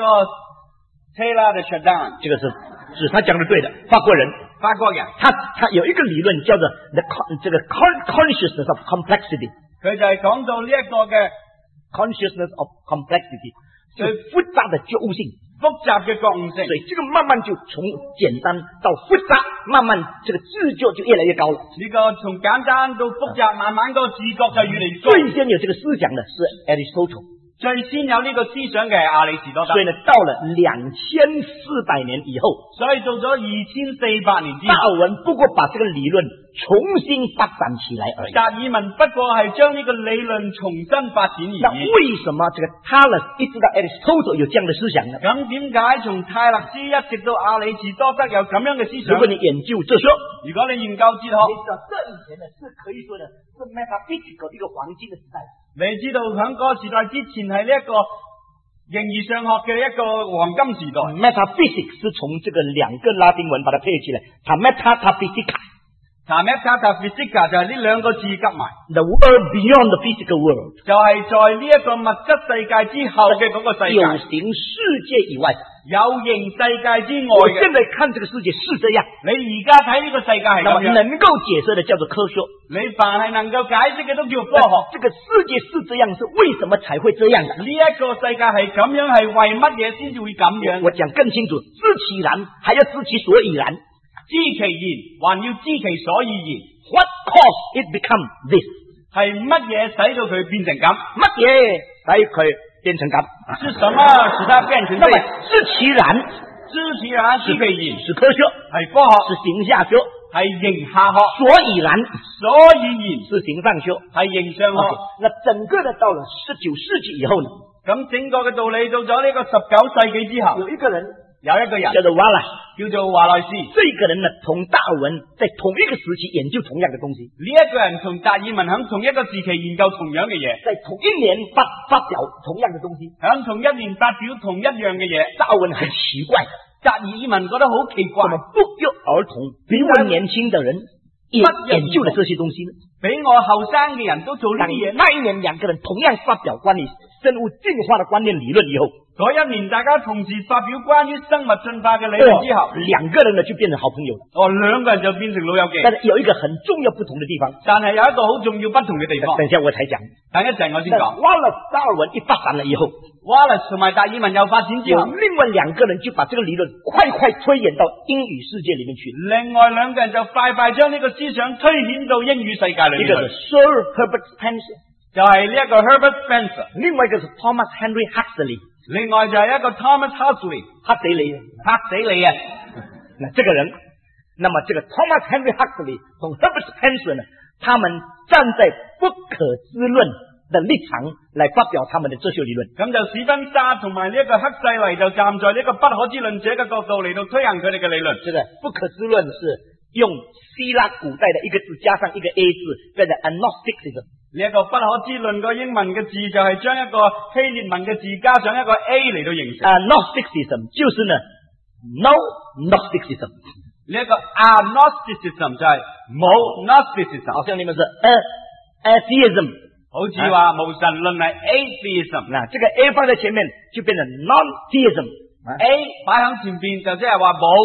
C: Teilhard de Chardin，
B: 這個是是他講的對的，法國人，
C: 法國人，
B: 他他有一個理論叫做 the con 這個 consciousness of complexity，
C: 佢就係講到呢一個嘅
B: consciousness of complexity， 就複雜的覺悟性，
C: 複雜嘅覺悟性，
B: 所以這個慢慢就從簡單到複雜，慢慢這個自覺就越來越高了。
C: 呢個從簡單到複雜，慢慢個自覺就越嚟越高。
B: 最先有這個思想的是 Aristotle，
C: 最先有呢個思想嘅係亞里士多德。
B: 所以呢，到了兩千四百年以後，
C: 所以到咗二千四百年之後，
B: 達爾文不過把這個理論重新發展起來而已。
C: 達爾文不過係將呢個理論重新發展而已。
B: 那為什麼這個泰勒斯一直到 Aristotle 有這樣的思想呢？
C: 咁點解從泰勒斯一直到亞里士多德有咁樣嘅思想？
B: 如果你研究哲學，
C: 如果你研究哲學，
B: 你知道這以前呢是可以說的是 metaphysical 一個黃金的時代。
C: 你知道喺嗰個時代之前係呢一個形而上學嘅一個黃金時代。
B: Metaphysics 是從這個兩個拉丁文把它配起來，它 meta 它 physica，
C: 它 meta 它 physica 就係呢兩個字夾埋。
B: The world beyond the physical world
C: 就係在呢一個物質世界之後嘅嗰個世界，
B: 有形世界以外，
C: 有形世界之外
B: 我
C: 嘅。
B: 現在看這個世界是這樣，
C: 你而家睇呢個世界係咁樣，
B: 那麼能夠解釋的叫做科學。
C: 你凡係能夠解釋嘅都叫科學。
B: 這個世界是這樣，是為什麼才會這樣的？
C: 呢一個世界係咁樣，係為乜嘢先至會咁樣？
B: 我講更清楚，知其然，還要知其所以然。
C: 知其然，還要知其所以然。
B: What caused it become this？
C: 係乜嘢使到佢變成咁？
B: 乜嘢使佢變成咁？
C: 是什麼使它變成這樣？
B: 知其然，
C: 知其然，知其然，
B: 是科學，
C: 係科學，
B: 是形下學，
C: 係形下學。
B: 所以然，
C: 所以然，
B: 是形上學，
C: 係形上學。
B: 那整個的到了十九世紀以後呢？
C: 咁整個嘅道理到咗呢個十九世紀之後，
B: 有一個人，
C: 有一個人
B: 叫做瓦萊，
C: 叫做華萊士。
B: 這個人呢，同達爾文在同一個時期研究同樣的東西。
C: 呢一個人同達爾文喺同一個時期研究同樣嘅嘢，
B: 在同一年發發表同樣的東西，
C: 喺同一年發表同一樣嘅嘢。
B: 達爾文很奇怪，
C: 達爾文覺得好奇怪，
B: 怎麼不約而同比我年輕的人也研究了這些東西呢？
C: 比我後生嘅人都做呢啲嘢。
B: 那一年兩個人同樣發表關於生物進化的觀念理論以後，
C: 嗰一年大家同時發表關於生物進化嘅理論之後，
B: 兩個人呢就變成好朋友了。
C: 哦，兩個人就變成老友記。
B: 但是有一個很重要不同的地方，
C: 但係有一個好重要不同嘅地方。
B: 等一下我才講，
C: 等一陣我先講。
B: 瓦勒達爾文一發展了以後，
C: 瓦勒同埋達爾文又發展之後，
B: 另外兩個人就把這個理論快快推演到英語世界裏面去。
C: 另外兩個人就快快將呢個思想推演到英語世界裏面。
B: 一個是 Sir Herbert Spencer，
C: 就係呢一個 Herbert Spencer，
B: 另外一個是 Thomas Henry Huxley，
C: 另外就係一個 Thomas Huxley，
B: 嚇死你，
C: 嚇死你啊！
B: 那這個人，那麼這個 Thomas Henry Huxley 同 Herbert Spencer 呢，他們站在不可知論的立場來發表他們的哲學理論。
C: 咁就史賓沙同埋呢一個赫胥黎就站在呢個不可知論者嘅角度嚟到推行佢哋嘅理論。
B: 這個不可知論是用希臘古代的一個字加上一個 A 字，叫做 agnosticism。
C: 呢一個不可知論個英文嘅字就係將一個希臘文嘅字加上一個 A 嚟到形成。
B: 啊、uh,，Gnosticism 就是呢 ，no Gnosticism。
C: 呢一個 agnosticism 就係冇 Gnosticism，
B: 好像你們是 atheism，
C: 好似話無神論係 atheism，
B: 那這個 A 放在前面就變成 non-theism。A
C: 擺喺前邊就即係話冇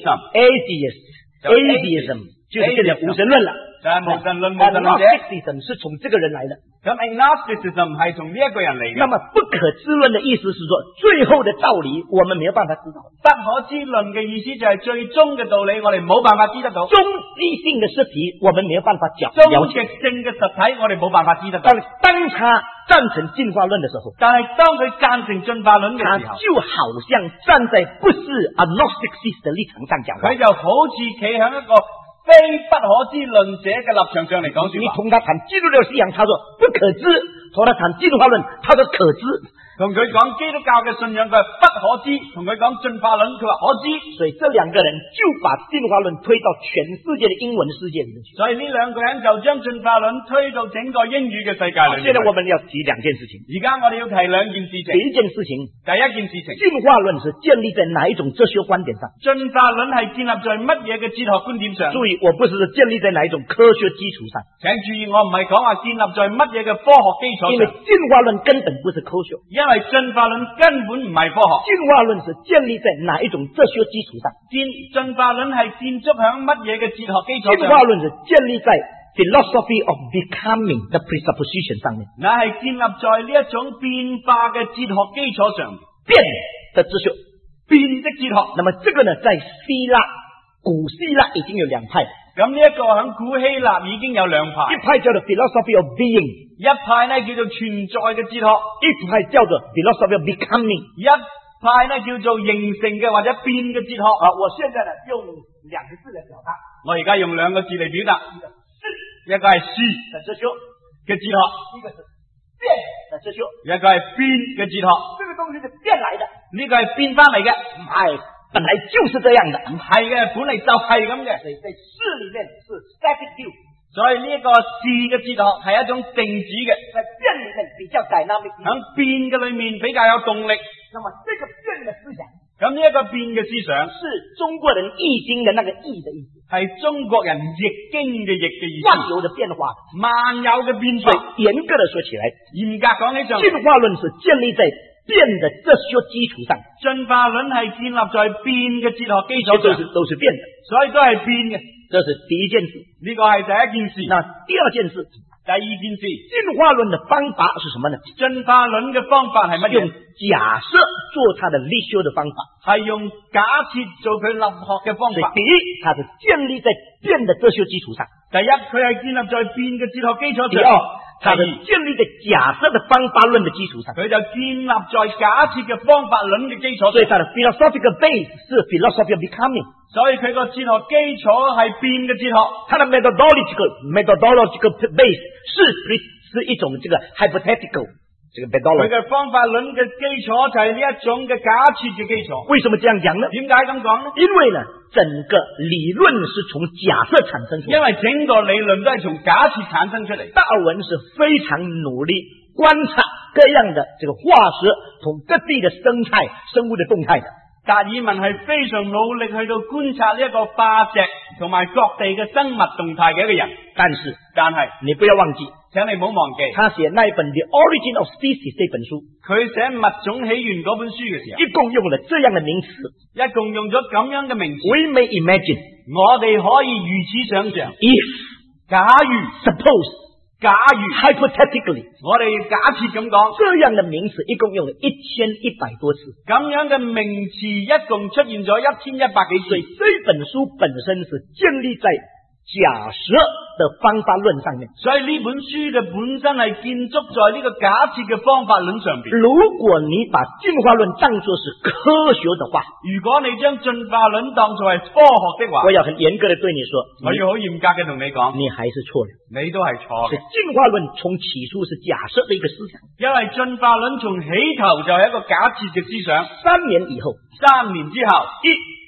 B: theism，atheist，atheism 就是變成無神論了。
C: 就係無神論，無神論者。
B: Agnosticism 是從這個人來的。
C: 咁 agnosticism 係從呢一個人嚟嘅。
B: 那麼不可知論的意思是說，最後的道理我們沒有辦法知道。
C: 不可知論嘅意思就係最終嘅道理，我哋冇辦法知得到。
B: 終極性的實體，我們沒有辦法講。
C: 終極性嘅實體，我哋冇辦法知得到。
B: 但當他贊成進化論的時候，
C: 但係當佢贊成進化論嘅時候，
B: 他就好像站在不是 agnostics 的立場上講話。
C: 佢就好似企喺一個非不可知論者嘅立場上嚟講說話。
B: 你同他談基督教信仰，他說不可知；同他談進化論，他說可知。
C: 同佢講基督教嘅信仰，佢係不可知；同佢講進化論，佢話可知。
B: 所以這兩個人就把進化論推到全世界的英文世界裏面去。
C: 所以呢兩個人就將進化論推到整個英語嘅世界裏面。
B: 現在我們要提兩件事情。
C: 而家我哋要提兩件事情。
B: 第一件事情，
C: 第一件事情，
B: 進化論是建立在哪一種哲學觀點上？
C: 進化論係建立在乜嘢嘅哲學觀點上？
B: 注意，我不是建立在哪一種科學基礎上。
C: 請注意，我唔係講話建立在乜嘢嘅科學基礎上。
B: 因為進化論根本不是科學。
C: 因為進化論根本唔係科學。
B: 進化論是建立在哪一種哲學基礎上？
C: 進進化論係建築響乜嘢嘅哲學基礎上？
B: 進化論是建立在 philosophy of becoming the presupposition 上面。
C: 那係建立在呢一種變化嘅哲學基礎上。
B: 變的哲學，
C: 變的哲學。
B: 那麼這個呢，在希臘古希臘已經有兩派。
C: 咁呢一個響古希臘已經有兩派，
B: 一派叫做 philosophy of being，
C: 一派呢叫做存在嘅哲學，
B: 一派叫做 philosophy of becoming，
C: 一派呢叫做形成嘅或者變嘅哲學。
B: 啊，我現在呢用兩個字嚟表達，
C: 我而家用兩個字嚟表達，一個係是
B: 嘅哲學
C: 嘅哲學，
B: 一個是變嘅哲學，
C: 一個係變嘅哲學。
B: 這個東西是變來的，
C: 呢個係變翻嚟嘅，
B: 唔係。本來就是這樣的，
C: 唔係嘅，本嚟就係咁嘅。
B: 所以在事裏面是 static view，
C: 所以呢一個事嘅哲學係一種靜止嘅，
B: 在變裏面比較 dynamic，
C: 響變嘅裏面比較有動力。
B: 那麼這個變嘅思想，
C: 咁呢一個變嘅思想
B: 是中國人易經嘅那個易的意思，
C: 係中國人易經嘅易嘅意思，
B: 萬有的變化，
C: 萬有嘅變化。
B: 嚴格的說起來，
C: 嚴格講起上，
B: 進化論是建立在變的哲學基礎上，
C: 進化論係建立在變嘅哲學基礎上，
B: 都是都是變的，
C: 所以都係變嘅。
B: 這是第一件事，
C: 呢個係第一件事。
B: 那第二件事，
C: 第二件事，
B: 進化論的方法是什麼呢？
C: 進化論嘅方法係乜嘢？
B: 用假設做它的立修的方法，
C: 係用假設做佢立學嘅方法。
B: 第一，它是建立在變的哲學基礎上；
C: 第一，佢係建立在變嘅哲學基礎上。
B: 第二，它是建立在假設的方法論的基礎上，
C: 佢就建立在假設嘅方法論嘅基礎上。
B: 所以它的 philosophical base 是 philosophy of becoming，
C: 所以佢個哲學基礎係變嘅哲學。
B: 它的 methodological methodological base 是是一種這個 hypothetical 這個 methodology。
C: 佢嘅方法論嘅基礎就係呢一種嘅假設嘅基礎。
B: 為什麼這樣講呢？
C: 點解咁講呢？
B: 因為呢，整個理論是從假設產生出來，
C: 因為整個理論都係從假設產生出嚟。
B: 達爾文是非常努力觀察各樣的這個化石同各地的生態生物的動態的。
C: 達爾文係非常努力去到觀察呢一個化石同埋各地嘅生物動態嘅一個人。
B: 但是，
C: 但係
B: 你不要忘記，
C: 請你唔好忘記，
B: 他寫那一本《The Origin of Species》這本書，
C: 佢寫物種起源嗰本書嘅時候，
B: 一共用了這樣的名詞，
C: 一共用咗咁樣嘅名詞。
B: We may imagine，
C: 我哋可以如此想象
B: if，
C: 假如
B: suppose，
C: 假如
B: hypothetically，
C: 我哋假設咁講，
B: 這樣的名詞一共用了一千一百多次，
C: 咁樣嘅名詞一共出現咗一千一百幾次。
B: 所以這本書本身是建立在假設的方法論上面，
C: 所以呢本書嘅本身係建築在呢個假設嘅方法論上邊。
B: 如果你把進化論當作是科學的話，
C: 如果你將進化論當作係科學的話，
B: 我要很嚴格的對你說，
C: 我要好嚴格嘅同你講，
B: 你還是錯的，
C: 你都係錯嘅。
B: 進化論從起初是假設的一個思想，
C: 因為進化論從起頭就係一個假設嘅思想。
B: 三年以後，
C: 三年之後，
B: 一八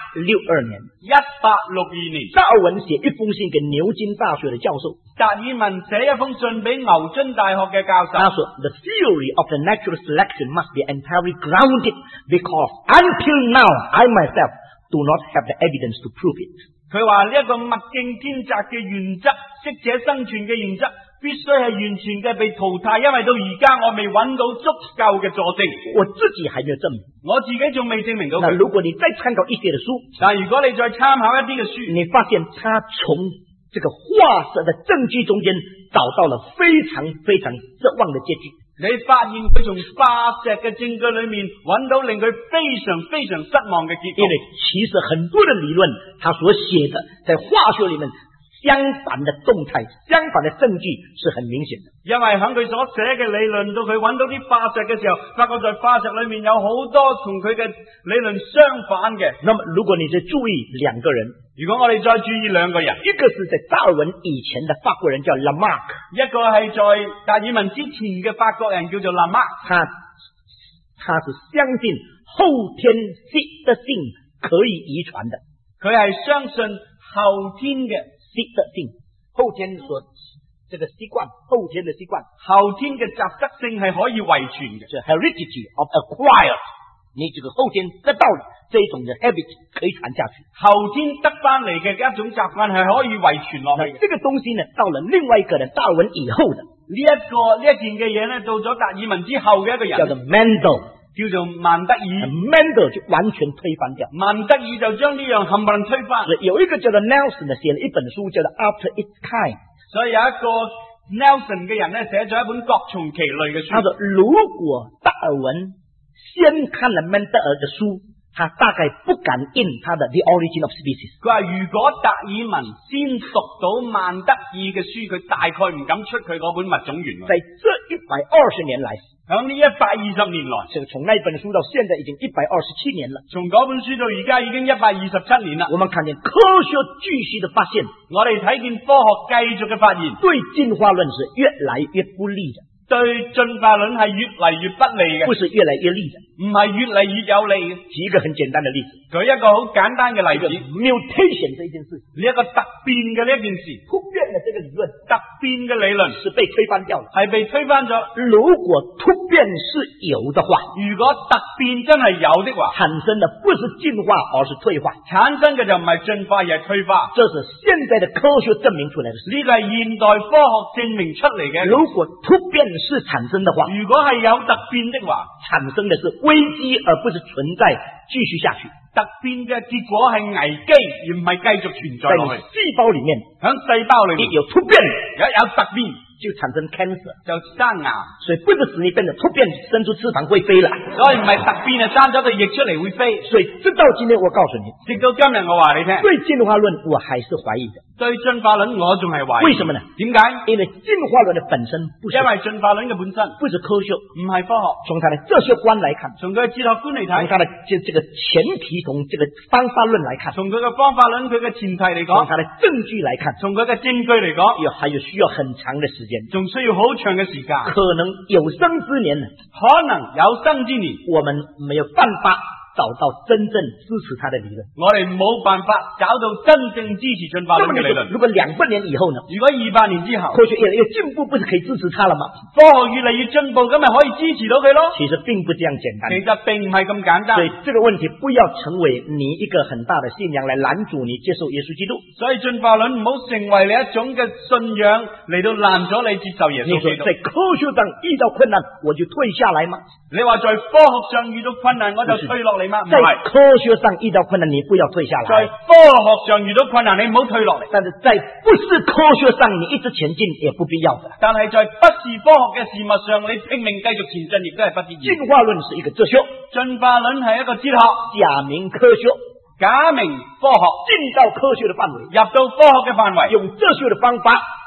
B: 六二年，
C: 一八六二年，
B: 达尔文写一封信给牛津大学的教授，
C: 達爾文寫一封信俾牛津大學嘅教授。
B: 他說 The theory of the natural selection must be entirely grounded because until now I myself do not have the evidence to prove it。
C: 佢話呢一個物競天擇嘅原則，適者生存嘅原則，必須係完全嘅被淘汰，因為到而家我未揾到足夠嘅佐證。
B: 我自己還沒有證明，
C: 我自己仲未證明到佢。
B: 那如果你再參考一些的書，
C: 但如果你再參考一啲嘅書，
B: 你發現他從這個化石的證據中間找到了非常非常失望的結局。
C: 你發現佢從化石嘅證據裏面揾到令佢非常非常失望嘅結局。
B: 因為其實很多的理論，他所寫的在化學裏面相反的動態、相反的證據是很明顯的。
C: 因為喺佢所寫嘅理論到佢揾到啲化石嘅時候，發覺在化石裏面有好多同佢嘅理論相反嘅。
B: 那麼如果你再注意兩個人，
C: 如果我哋再注意兩個人，
B: 一個是在達爾文以前的法國人叫拉馬克，
C: 一個係在達爾文之前嘅法國人叫做拉馬克，
B: 他他是相信後天的性可以遺傳的，
C: 佢係相信後天嘅
B: 的性，後天所這個習慣，後天的習慣，
C: 後天嘅習得性係可以遺傳嘅，
B: 就 heredity of acquired， 你這個後天得到這種的 habit 可以傳下去，
C: 後天得翻嚟嘅一種習慣係可以遺傳落去。
B: 這個東西呢，到了另外一個人達爾文以後的
C: 呢一個呢一件嘅嘢呢，到咗達爾文之後嘅一個人，
B: 叫做 Mendel，
C: 叫做曼德爾。
B: Mendel 就完全推翻掉，
C: 曼德爾就將呢樣冚唪唥推翻。
B: 有一個叫做 Nelson 呢，寫了一本書叫做 After Its Kind，
C: 所以有一個 Nelson 嘅人呢，寫咗一本各從其類嘅書。
B: 他說如果達爾文先看了曼德爾的書，他大概不敢印他的 The Origin of Species。
C: 佢話如果達爾文先讀到曼德爾嘅書，佢大概唔敢出佢嗰本物種園。
B: 在這一百二十年來，
C: 響呢一百二十年來，
B: 就從那本書到現在已經一百二十七年了。
C: 從嗰本書到而家已經一百二十七年啦。
B: 我們看見科學繼續的發現，
C: 我哋睇見科學繼續嘅發現，
B: 對進化論是越來越不利的。
C: 對進化論係越嚟越不利嘅，
B: 不是越來越利的，
C: 唔係越嚟越有利嘅。
B: 舉一個很簡單的例子，
C: 舉一個好簡單嘅例子
B: ，mutation 這一件事，
C: 呢一個突變嘅呢一件事，
B: 突變嘅這個理論，
C: 突變嘅理論
B: 是被推翻掉了，
C: 係被推翻咗。
B: 如果突變是有的話，
C: 如果突變真係有的話，
B: 產生的不是進化而是退化，
C: 產生嘅就唔係進化而係退化。
B: 這是現在的科學證明出來的事，
C: 呢個係現代科學證明出嚟嘅。
B: 如果突變是產生的話，
C: 如果係有突變的話，
B: 產生的是危機而不是存在繼續下去。
C: 突變嘅結果係危機而唔係繼續存在落去。
B: 在細胞裏面，
C: 喺細胞裏面
B: 有突變，
C: 有有突變
B: 就產生 cancer，
C: 就生癌。
B: 所以不是使你變成突變生出翅膀會飛了，
C: 所以唔係突變啊生咗對翼出嚟會飛。
B: 所以直到今天我告訴你，
C: 直到今日我話你聽，
B: 對進化論我還是懷疑的。
C: 對進化論我仲係懷疑。
B: 為什麼呢？
C: 點解？
B: 因為進化論的本身不是，
C: 因為進化論嘅本身
B: 不是科學，
C: 唔係科學。
B: 從它的哲學觀來看，
C: 從佢嘅哲學觀嚟睇，
B: 從它的這這個前提，從這個方法論來看，
C: 從佢嘅方法論佢嘅前提嚟講，
B: 從它的證據來看，
C: 從佢嘅證據嚟講，
B: 有還有需要很長的時間，
C: 仲需要好長嘅時間。
B: 可能有生之年，
C: 可能有生之年，
B: 我們沒有辦法找到真正支持它的理論，
C: 我哋冇辦法找到真正支持進化論嘅理論。
B: 如果兩百年以後呢？
C: 如果二百年之後，
B: 科學越來越進步，不是可以支持它了嗎？
C: 科學越嚟越進步，咁咪可以支持到佢咯？
B: 其實並不這樣簡單，
C: 其實並唔係咁簡單。
B: 所以這個問題不要成為你一個很大的信仰來攔阻你接受耶穌基督。
C: 所以進化論唔好成為你一種嘅信仰嚟到攔咗你接受耶穌基督。
B: 在科學上遇到困難，我就退下來嗎？
C: 你話在科學上遇到困難，我就退落嚟嗎？唔係。
B: 科學上遇到困難，你不要退下來。
C: 在科學上遇到困難，你唔好退落嚟。
B: 但是在不是科學上，你一直前進也不必要的。
C: 但係在不是科學嘅事物上，你拼命繼續前進，亦都係不必要。
B: 進化論是一個哲學，
C: 進化論係一個哲學，
B: 假名科學，
C: 假名科學，
B: 進到科學的範圍，
C: 入到科學嘅範圍，
B: 用哲學的方法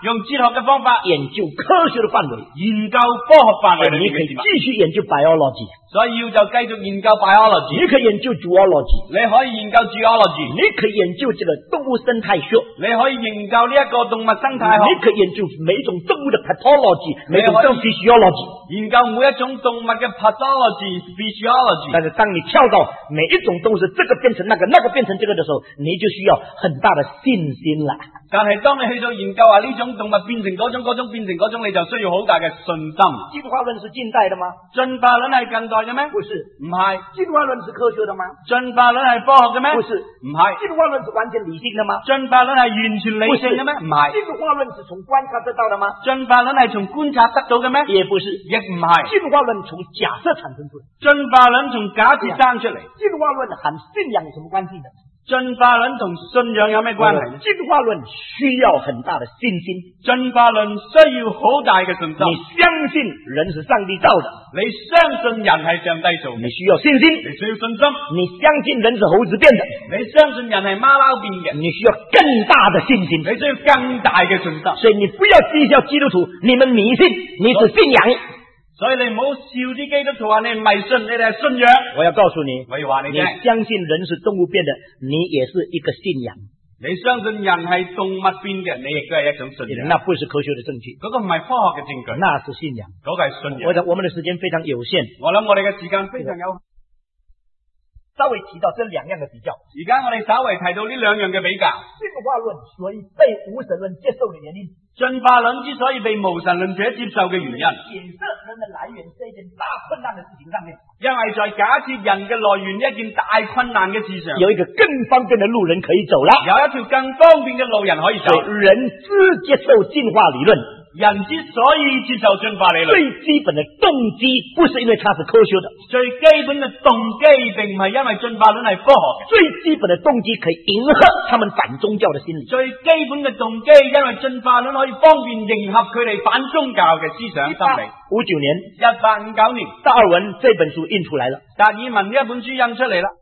C: 用哲學嘅方法
B: 研究科學的範圍，
C: 研究科學範圍裏
B: 你可以
C: 面嘅事物，
B: 繼續研究 biology，
C: 所以要就繼續研究 biology，
B: 你可以研究 zoology，
C: 你可以研究 geology，
B: 你可以研究這個動物生態學，
C: 你可以研究呢一個動物生態學，
B: 你可以研究每一種動物的 pathology，每種動物 physiology，
C: 研究每一種動物嘅 pathology、physiology。
B: 但是當你跳到每一種動物是這個變成那個，那個變成這個的時候，你就需要很大的信心了。
C: 但係當你去到研究話呢種動物變成嗰種，嗰種變成嗰種，你就需要好大嘅信心。
B: 進化論是近代的嗎？
C: 進化論係近代嘅咩？
B: 不是，
C: 唔係。
B: 進化論是科學的嗎？
C: 進化論係科學嘅咩？
B: 不是，
C: 唔係。
B: 進化論是完全理性的嗎？
C: 進化論係完全理性嘅咩？唔係。
B: 進化論是從觀察得到的嗎？
C: 進化論係從觀察得到嘅咩？
B: 也不是，
C: 亦唔係。
B: 進化論從假設產生出來，
C: 進化論從假設生出嚟。
B: 進化論和信仰有什麼關係呢？
C: 進化論同信仰有咩關係呢？
B: 進化論需要很大的信心，
C: 進化論需要好大嘅信心。
B: 你相信人是上帝造的，
C: 你相信人係上帝做嘅，
B: 你需要信心。
C: 你需要信心。
B: 你相信人是猴子變的，
C: 你相信人係馬騮變嘅，
B: 你需要更大的信心。
C: 你需要更大嘅信心。
B: 所以你不要譏笑基督徒，你們迷信，你是信仰。
C: 所以你唔好笑啲基督徒話你迷信，你哋係信仰。
B: 我要告訴你，
C: 我要話你聽，
B: 你相信人是動物變的，你也是一個信仰。
C: 你相信人係動物變嘅，你亦都係一種信仰。
B: 那不是科學的證據，
C: 嗰個唔係科學嘅證據，
B: 那是信仰。
C: 嗰個係信仰。
B: 我想我們的時間非常有限，
C: 我諗我哋嘅時間非常有限。
B: 稍微提到這兩樣的比較，
C: 而家我哋稍微提到呢兩樣嘅比較。
B: 進化論所以被無神論接受的原因，
C: 進化論之所以被無神論者接受嘅原因，
B: 解釋人的來源這件大困難的事情上面，
C: 因為在假設人嘅來源呢一件大困難嘅事上，
B: 有一個更方便的路人可以走了，
C: 有一條更方便嘅路人可以走。
B: 人只接受進化理論，
C: 人之所以接受進化理論，
B: 最基本的動機不是因為它是科學的，
C: 最基本嘅動機並唔係因為進化論係科學嘅，
B: 最基本的動機可以迎合他們反宗教的心理，
C: 最基本嘅動機因為進化論可以方便迎合佢哋反宗教嘅思想心理。
B: 五九年，
C: 一八五九年，
B: 達爾文這本書印出來了，
C: 達爾文呢一本書印出嚟啦。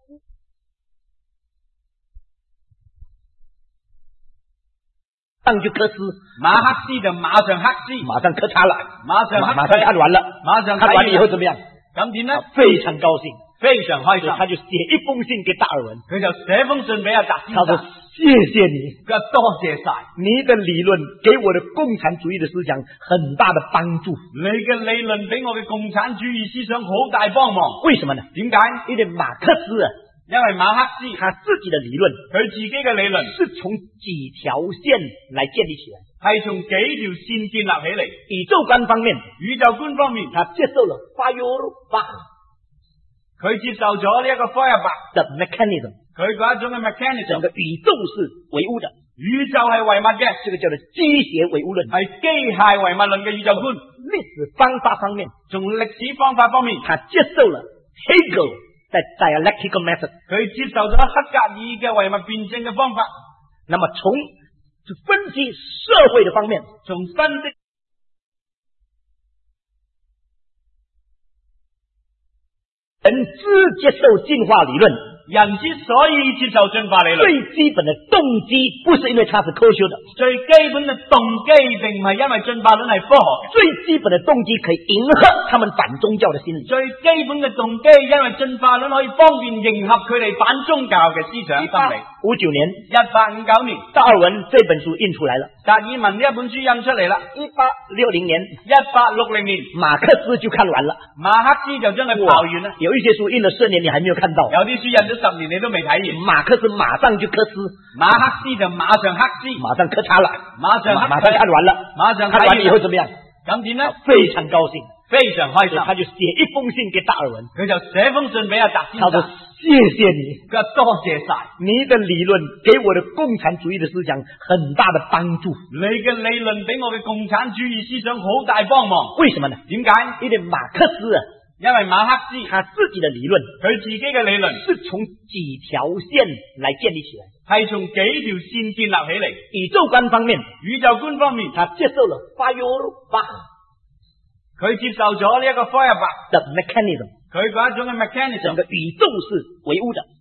B: 上去科斯，
C: 馬克思就馬上克斯，
B: 馬上磕嚓了，
C: 馬上
B: 馬上看完了，
C: 馬上
B: 看完了以後怎麼樣？
C: 咁點呢？
B: 非常高興，
C: 非常開心，
B: 他就寫一封信給達爾文，
C: 佢就寫封信俾阿達先生，
B: 他說謝謝你，
C: 佢話多謝晒，
B: 你的理論給我的共產主義的思想很大的幫助，
C: 你嘅理論俾我嘅共產主義思想好大幫忙。
B: 為什麼呢？
C: 點解？
B: 因為馬克思啊。
C: 因為馬克思
B: 他自己的理論，
C: 佢自己嘅理論
B: 是從幾條線來建立起來，
C: 係從幾條線建立起嚟。
B: 宇宙觀方面，
C: 宇宙觀方面，
B: 他接受了 Feuerbach，
C: 佢接受咗呢一個 Feuerbach
B: 的 mechanism，
C: 佢嗰一種嘅 mechanism，
B: 整個宇宙是唯物的，
C: 宇宙係唯物嘅，
B: 這個叫做機械唯物論，
C: 係機械唯物論嘅宇宙觀。
B: 歷史方法方面，
C: 從歷史方法方面，
B: 他接受了 Hegel。在 dialectical method，
C: 佢接受咗黑格爾嘅唯物辯證嘅方法。
B: 那麼從分析社會的方面，
C: 從分析
B: 人只接受進化理論，
C: 人之所以接受進化理論，
B: 最基本的動機不是因為它是科學的，
C: 最基本嘅動機並唔係因為進化論係科學嘅，
B: 最基本的動機可以迎合他們反宗教的心理，
C: 最基本嘅動機因為進化論可以方便迎合佢哋反宗教嘅思想心理。
B: 五九年，
C: 一八五九年，
B: 達爾文這本書印出來了，
C: 達爾文呢一本書印出嚟啦。
B: 一八六零年，
C: 一八六零年，
B: 馬克思就看完了，
C: 馬克思就將佢刨完啦。
B: 有一些書印了十年，你還沒有看到，
C: 有啲書印咗十年你都未睇完。
B: 馬克思馬上就科斯，
C: 馬克思就馬上克斯，
B: 馬上磕嚓了，
C: 馬上
B: 馬上看完了，
C: 馬上
B: 看完了以後怎麼樣？
C: 咁點呢？
B: 非常高興，
C: 非常開心，
B: 他就寫一封信給達爾文，
C: 佢就寫封信俾阿達先生，
B: 他說謝謝你，
C: 佢話多謝晒，
B: 你的理論給我的共產主義的思想很大的幫助，
C: 你嘅理論俾我嘅共產主義思想好大幫忙。
B: 為什麼呢？
C: 點解？
B: 因為馬克思啊。
C: 因為馬克思
B: 他自己的理論，
C: 佢自己嘅理論
B: 是從幾條線來建立起來，
C: 係從幾條線建立起嚟。
B: 宇宙觀方面，
C: 宇宙觀方面，
B: 他接受了 Feuerbach，
C: 佢接受咗呢一個 Feuerbach
B: 的 mechanism，
C: 佢嗰一種嘅 mechanism，
B: 整個宇宙是唯物的，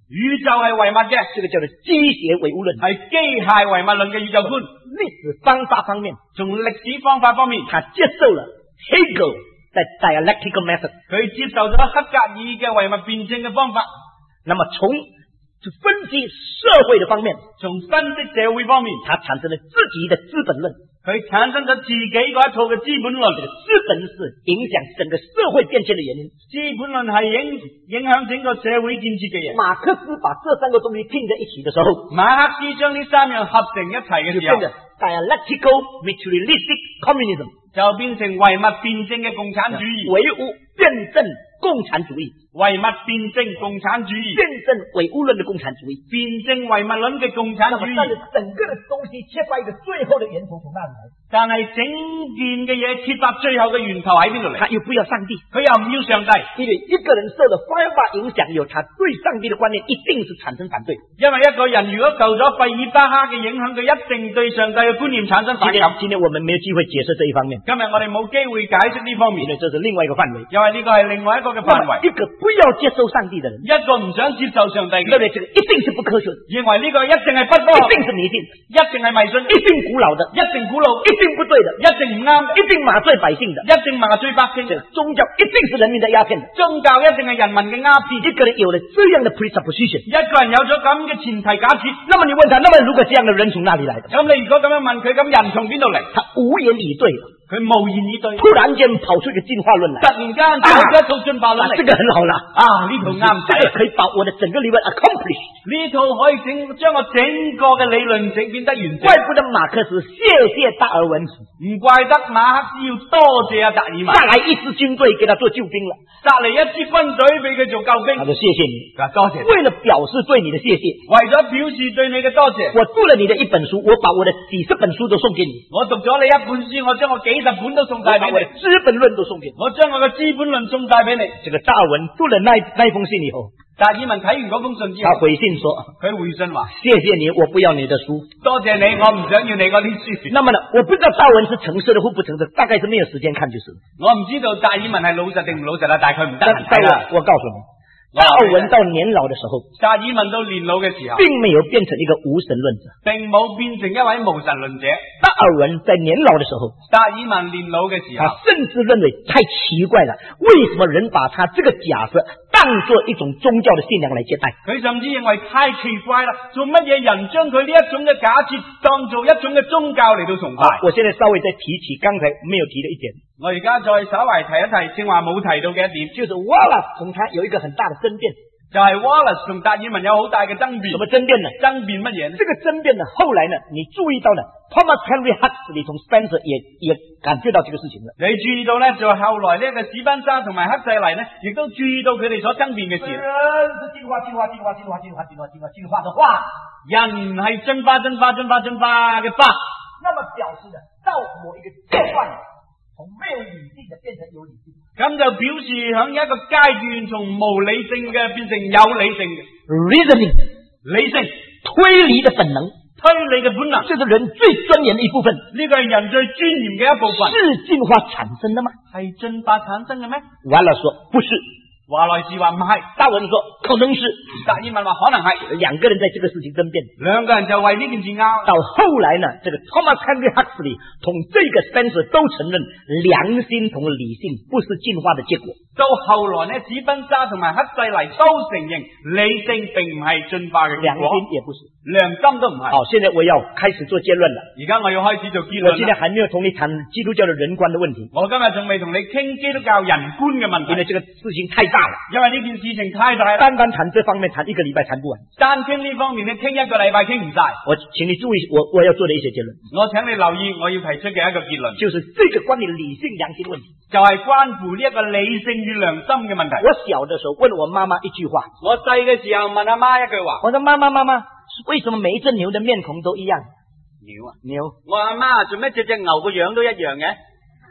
C: 宇宙係唯物嘅，
B: 這個叫做機械唯物論。
C: 係機械唯物論嘅宇宙觀。
B: 歷史方法方面，
C: 從歷史方法方面，
B: 他接受了 Hegel 的 dialectical method，
C: 佢接受咗黑格爾嘅唯物辯證嘅方法。
B: 那麼從分析社會的方面，
C: 從分析社會方面，
B: 他產生了自己的資本論。
C: 佢產生咗自己嗰一套嘅資本論。
B: 這個資本是影響整個社會變遷的原因。
C: 資本論係影影響整個社會建設嘅嘢。
B: 馬克思把這三個東西拼在一起的時候，
C: 馬克思將呢三樣合成一齊嘅時候，
B: 就變成 dialectical materialistic communism，
C: 就變成唯物辯證嘅共產主義。
B: 唯物辯證共產主義，
C: 唯物辯證共產主義，
B: 辯證唯物論的共產主義，
C: 辯證唯物論嘅共產主義。
B: 但是整個的東西揭發一個最後的源頭從哪裏來？
C: 但係整件嘅嘢揭發最後嘅源頭喺邊度嚟？
B: 他又不要上帝，
C: 佢又唔要上帝，
B: 因為一個人受了費爾巴影響，有他對上帝的觀念一定是產生反對。
C: 因為一個人如果受咗費爾巴哈嘅影響，佢一定對上帝嘅觀念產生反感。
B: 今天我們沒有機會解釋這一方面，
C: 今日我哋冇機會解釋呢方面，
B: 因為這是另外一個範圍，
C: 因為呢個係另外一個嘅範圍。
B: 一個不要接受上帝的人，
C: 一個唔想接受上帝嘅，
B: 認為這個一定是不科學，
C: 認為呢個一定係不科學，
B: 一定是迷信，
C: 一定係迷信，
B: 一定古老的，
C: 一定古老，
B: 一定不對的，
C: 一定唔啱，
B: 一定麻醉百姓的，
C: 一定麻醉百姓嘅。
B: 宗教一定是人民的鴉片的，
C: 宗教一定係人民嘅鴉片。
B: 一個人有了這樣的 presupposition，
C: 一個人有咗咁嘅前提假設，
B: 那麼你問他，那麼如果這樣的人從哪裏來的？
C: 咁你如果咁樣問佢，咁人從邊度嚟？
B: 他無言以對，
C: 佢無言以對。
B: 突然間跑出一個進化論來，
C: 突然間跑出一套進化論嚟，
B: 這個很好啦，
C: 啊呢套啱使，
B: 這個可以把我的整個理論 accomplish，
C: 呢套可以整將我整個嘅理論整變得完整。
B: 怪不得馬克思謝謝達爾文，
C: 唔怪得馬克思要多謝阿達爾文，
B: 殺來一支軍隊給他做救兵了，
C: 殺嚟一支軍隊俾佢做救兵。
B: 他說謝謝你，
C: 多謝。
B: 為了表示對你的謝謝，
C: 為咗表示對你嘅多謝，
B: 我讀了你的一本書，我把我的幾十本書都送給你。
C: 我讀咗你一本書，我將我幾十本都送晒俾你。
B: 我的資本論都送給你，
C: 我將我嘅資本論送晒俾你。
B: 這個達爾文讀了那那一封信以後，
C: 達爾文睇完嗰封信之後，
B: 他回信說：
C: 佢回信話，
B: 謝謝你，我不要你的書。
C: 多謝你，我唔想要你嗰啲書。
B: 那麼呢，我不知道達爾文是誠實的或不誠實，大概是沒有時間看就是。
C: 我唔知道達爾文係老實定唔老實啦，大概唔得閒睇啦。
B: 我告訴你，達爾文到年老的時候，
C: 達爾文到年老嘅時候，
B: 並沒有變成一個無神論者，
C: 並冇變成一位無神論者。
B: 達爾文在年老的時候，
C: 達爾文年老嘅時候，
B: 他甚至認為太奇怪了，為什麼人把他這個假設當作一種宗教的信仰來接待？
C: 佢甚至認為太奇怪啦，做乜嘢人將佢呢一種嘅假設當做一種嘅宗教嚟到崇拜？
B: 我現在稍微再提起剛才沒有提的一點，
C: 我而家再稍微提一提正話冇提到嘅一點，
B: 就是 Wallace 同他有一個很大的爭辯，
C: 就係 Wallace 同達爾文有好大嘅爭辯。
B: 什麼爭辯呢？
C: 爭辯乜嘢呢？
B: 這個爭辯呢，後來呢，你注意到呢 Thomas Henry Huxley 同 Spencer 也也感覺到這個事情了。
C: 你注意到呢，就後來呢個史賓沙同埋克西黎呢，亦都注意到佢哋所爭辯嘅事。
B: 人是進化、進化、進化、進化、進化、進化、進化、進化的化，
C: 人係進化、進化、進化、進化嘅化。
B: 那麼表示呢，到某一個階段，從沒有理性的變成有理性。
C: 咁就表示響一個階段，從無理性嘅變成有理性嘅
B: reasoning
C: 理性
B: 推理的本能，
C: 推理嘅本能，
B: 這是人最尊嚴的一部分。
C: 呢個係人最尊嚴嘅一部分。
B: 是進化產生的嗎？
C: 係進化產生嘅咩？
B: 完了說不是。
C: 華萊士話唔係，
B: 達爾文說可能是，
C: 達爾文話可能係，
B: 兩個人在這個事情爭辯，
C: 兩個人就為呢件事拗。
B: 到後來呢，這個 Thomas Henry Huxley 同這個 Spencer 都承認良心同理性不是進化的結果。
C: 到後來呢，史賓沙同埋克西黎都承認理性並唔係進化嘅結果，
B: 良心也不是，
C: 良心都唔係。
B: 好，現在我要開始做結論了。
C: 而家我要開始做結論。
B: 我今天還沒有同你談基督教的人觀的問題。
C: 我今日仲未同你傾基督教人觀嘅問題，
B: 因為這個事情太大了，
C: 因為呢件事情太大啦，
B: 單單談這方面談一個禮拜談不完，
C: 單傾呢方面你傾一個禮拜傾唔晒。
B: 我請你注意，我我要做的一些結論。
C: 我請你留意我要提出嘅一個結論，
B: 就是這個關於理性良心的問題，
C: 就係關乎呢一個理性與良心嘅問題。
B: 我小的時候問我媽媽一句話，
C: 我細嘅時候問阿媽一句話，
B: 我說媽媽媽媽，為什麼每一隻牛的面孔都一樣？
C: 牛啊
B: 牛，
C: 我阿媽做咩隻隻牛個樣都一樣嘅？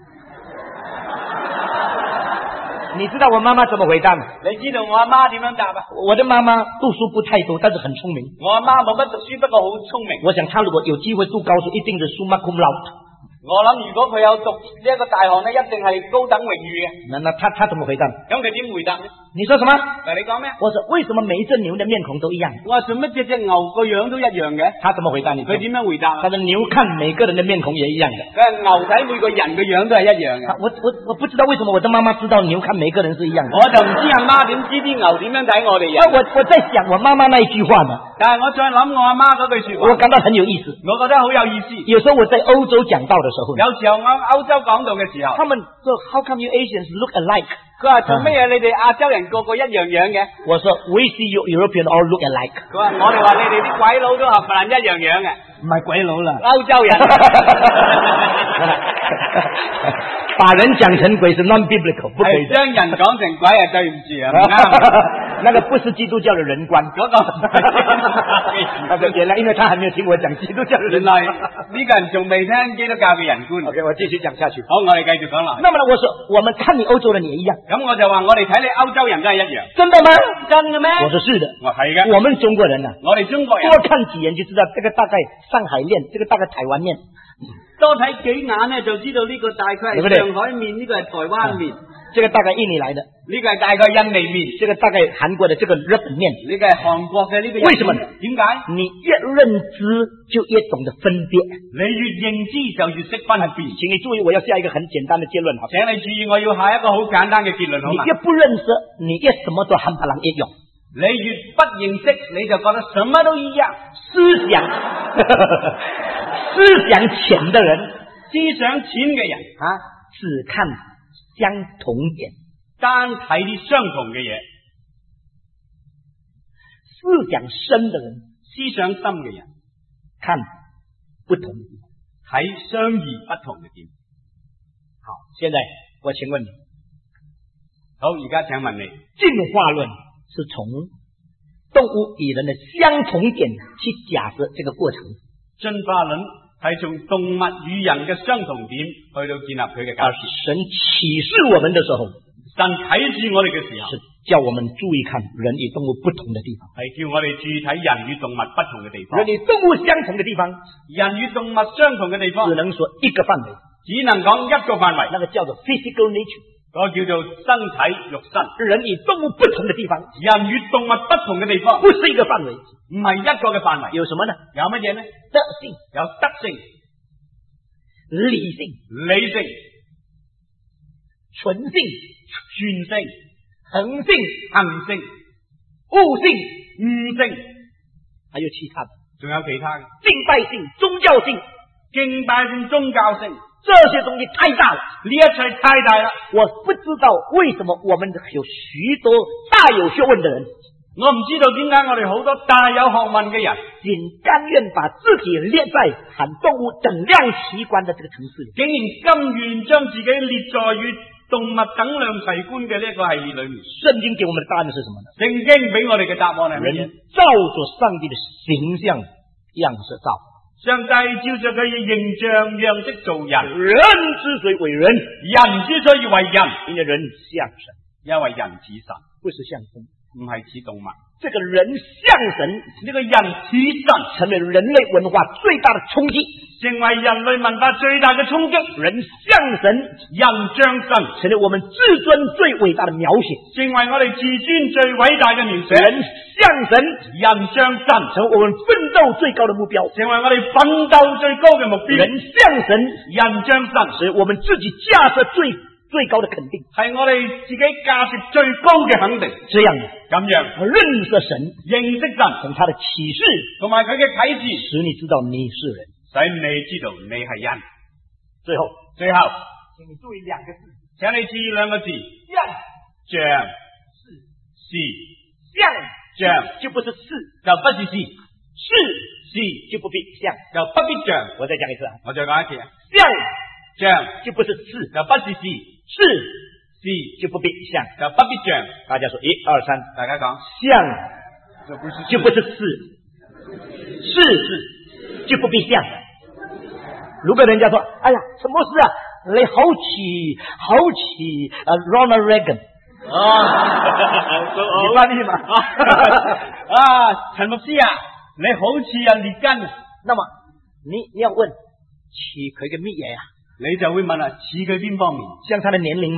B: 你知道我媽媽怎麼回答嗎？
C: 你知道我阿媽點樣答啊？
B: 我的媽媽讀書不太多，但是很聰明。
C: 我阿媽冇乜讀書，不過好聰明。
B: 我想她如果有機會讀高數，一定是 summa cum laude。
C: 我諗如果佢有讀呢一個大學呢，一定係高等榮譽嘅。
B: 那那他他怎麼回答？
C: 咁佢點回答呢？
B: 你說什麼？
C: 嗱，你講咩？
B: 我說為什麼每一隻牛的面孔都一樣？
C: 我話做乜隻隻牛個樣都一樣嘅？
B: 他怎麼回答你？
C: 佢點樣回答？
B: 他說牛看每個人的面孔也一樣的。
C: 佢話牛睇每個人嘅樣都係一樣嘅。
B: 我我我不知道為什麼我的媽媽知道牛看每個人是一樣的。
C: 我就唔知阿媽點知啲牛點樣睇我哋人。
B: 我我在想我媽媽那一句話呢，
C: 但係我再諗我阿媽嗰句說話，
B: 我感到很有意思。
C: 我覺得好有意思。
B: 有時候我在歐洲講道的時候，
C: 有時候我歐洲講道嘅時候，
B: 他們說 How come you Asians look alike？
C: 佢話做乜嘢？你哋亞洲人個個一樣樣嘅？
B: 我說 We see you European all look alike。
C: 佢話我哋話你哋啲鬼佬都合唪唥一樣樣嘅，
B: 唔係鬼佬啦，
C: 歐洲人。
B: 把人講成鬼是 non-biblical， 不可以。
C: 將人講成鬼啊，對唔住啊，唔啱。
B: 那個不是基督教的人觀，
C: 嗰個
B: 原來因為他還沒有聽我講基督教的人。
C: 原來呢個人仲未聽基督教嘅人觀。
B: OK，我繼續講下去。
C: 好，我哋繼續講落。
B: 那麼呢，我說我們看你歐洲人也一樣。
C: 咁我就話我哋睇你歐洲人都係一樣。
B: 真的嗎？
C: 真嘅咩？
B: 我說是的。
C: 我係嘅。
B: 我們中國人啊，
C: 我哋中國人
B: 多看幾眼就知道，這個大概上海面，這個大概台灣面。
C: 多睇幾眼呢，就知道呢個大概係上海面，呢個係台灣面，
B: 這個大概印尼來的，
C: 呢個係大概印尼面，
B: 這個大概韓國的這個日本面，
C: 呢個係韓國嘅呢個。
B: 為什麼？
C: 點解？
B: 你越認知就越懂得分別，
C: 你越認知就越識分辨。
B: 請你注意，我要下一個很簡單的結論，好。
C: 請你注意，我要下一個好簡單嘅結論，好嘛？
B: 你越不認識，你越什麼都冚唪唥一樣。
C: 你越不認識，你就覺得什麼都一樣。
B: 思想思想淺的人，
C: 思想淺嘅人
B: 啊，只看相同點，
C: 單睇啲相同嘅嘢。
B: 思想深的人，
C: 思想深嘅人
B: 看不同的地方，
C: 睇相異不同嘅點。
B: 好，現在我請問你，
C: 好，而家請問你，
B: 進化論是從動物與人的相同點去假設這個過程。
C: 進化論係從動物與人嘅相同點去到建立佢嘅假設。
B: 神啟示我們的時候，
C: 神啟示我哋嘅時候，
B: 是叫我們注意看人與動物不同的地方，
C: 係叫我哋注意睇人與動物不同嘅地方。
B: 人與動物相同的地方，
C: 人與動物相同嘅地方，
B: 只能說一個範圍，
C: 只能講一個範圍，
B: 那個叫做 physical nature。
C: 嗰個叫做身體肉身。
B: 人與動物不同的地方，
C: 人與動物不同嘅地方，
B: 不是一個範圍，
C: 唔係一個嘅範圍。
B: 有什麼呢？
C: 有乜嘢呢？
B: 德性，
C: 有德性、
B: 理性、
C: 理性、
B: 純性、
C: 全性、
B: 恒性、
C: 恒性、
B: 悟性、
C: 悟性，
B: 還有其他的，
C: 仲有其他嘅
B: 敬拜性、宗教性、
C: 敬拜性、宗教性。
B: 這些東西太大了，
C: 呢一切太大啦！
B: 我不知道為什麼我們有許多大有學問的人，
C: 我唔知道點解我哋好多大有學問嘅人，
B: 竟甘願把自己列在和動物等量齊觀的這個層次裏，
C: 竟然甘願將自己列在與動物等量齊觀嘅呢一個系列裏面。
B: 聖經給我們的答案是什麼呢？
C: 聖經俾我哋嘅答案係乜嘢？
B: 人照着上帝的形象樣式造。
C: 上帝照着佢嘅形象樣式做人，
B: 人之所以為人，
C: 人之所以為人，
B: 因為人像神，
C: 因為人似神，
B: 不是像神，
C: 唔係似動物。
B: 這個人像神，
C: 呢個人似神，
B: 成為人類文化最大的衝擊，
C: 成為人類文化最大嘅衝擊。
B: 人像神，
C: 人像神，
B: 成為我們自尊最偉大的描寫，
C: 成為我哋自尊最偉大嘅描寫。
B: 人像神，
C: 人像神，
B: 成為我們奮鬥最高的目標，
C: 成為我哋奮鬥最高嘅目標。
B: 人像神，
C: 人像神，
B: 所以我們自己價值最最高的肯定，
C: 係我哋自己價值最高嘅肯定。
B: 這樣
C: 咁樣
B: 認識神，
C: 認識神，
B: 從他的啟示
C: 同埋佢嘅啟示，
B: 使你知道你是人，
C: 使你知道你係人。
B: 最後，
C: 最後，
B: 請你注意兩個字，
C: 請你注意兩個字，
B: 像
C: 像是是
B: 像
C: 像
B: 就不是是，
C: 就不是是，
B: 是
C: 是
B: 就不必像，
C: 就不必像。
B: 我再講一次啊，
C: 我再講一次啊，
B: 像
C: 像
B: 就不是是，
C: 就不是是，
B: 是
C: 是
B: 就不必像，
C: 就不必像。
B: 大家說一二三，
C: 大家講
B: 像
C: 就不是
B: 就不是是，是就不必像。如果人家說，哎呀，什麼事啊？你好似好似啊 Ronald Reagan
C: 啊，
B: 你翻譯嘛？
C: 啊，陳牧師啊，你好似啊列根。
B: 那麼你你要問似佢嘅乜嘢啊？
C: 你就會問啊，似佢邊方面？
B: 像他的年齡嗎？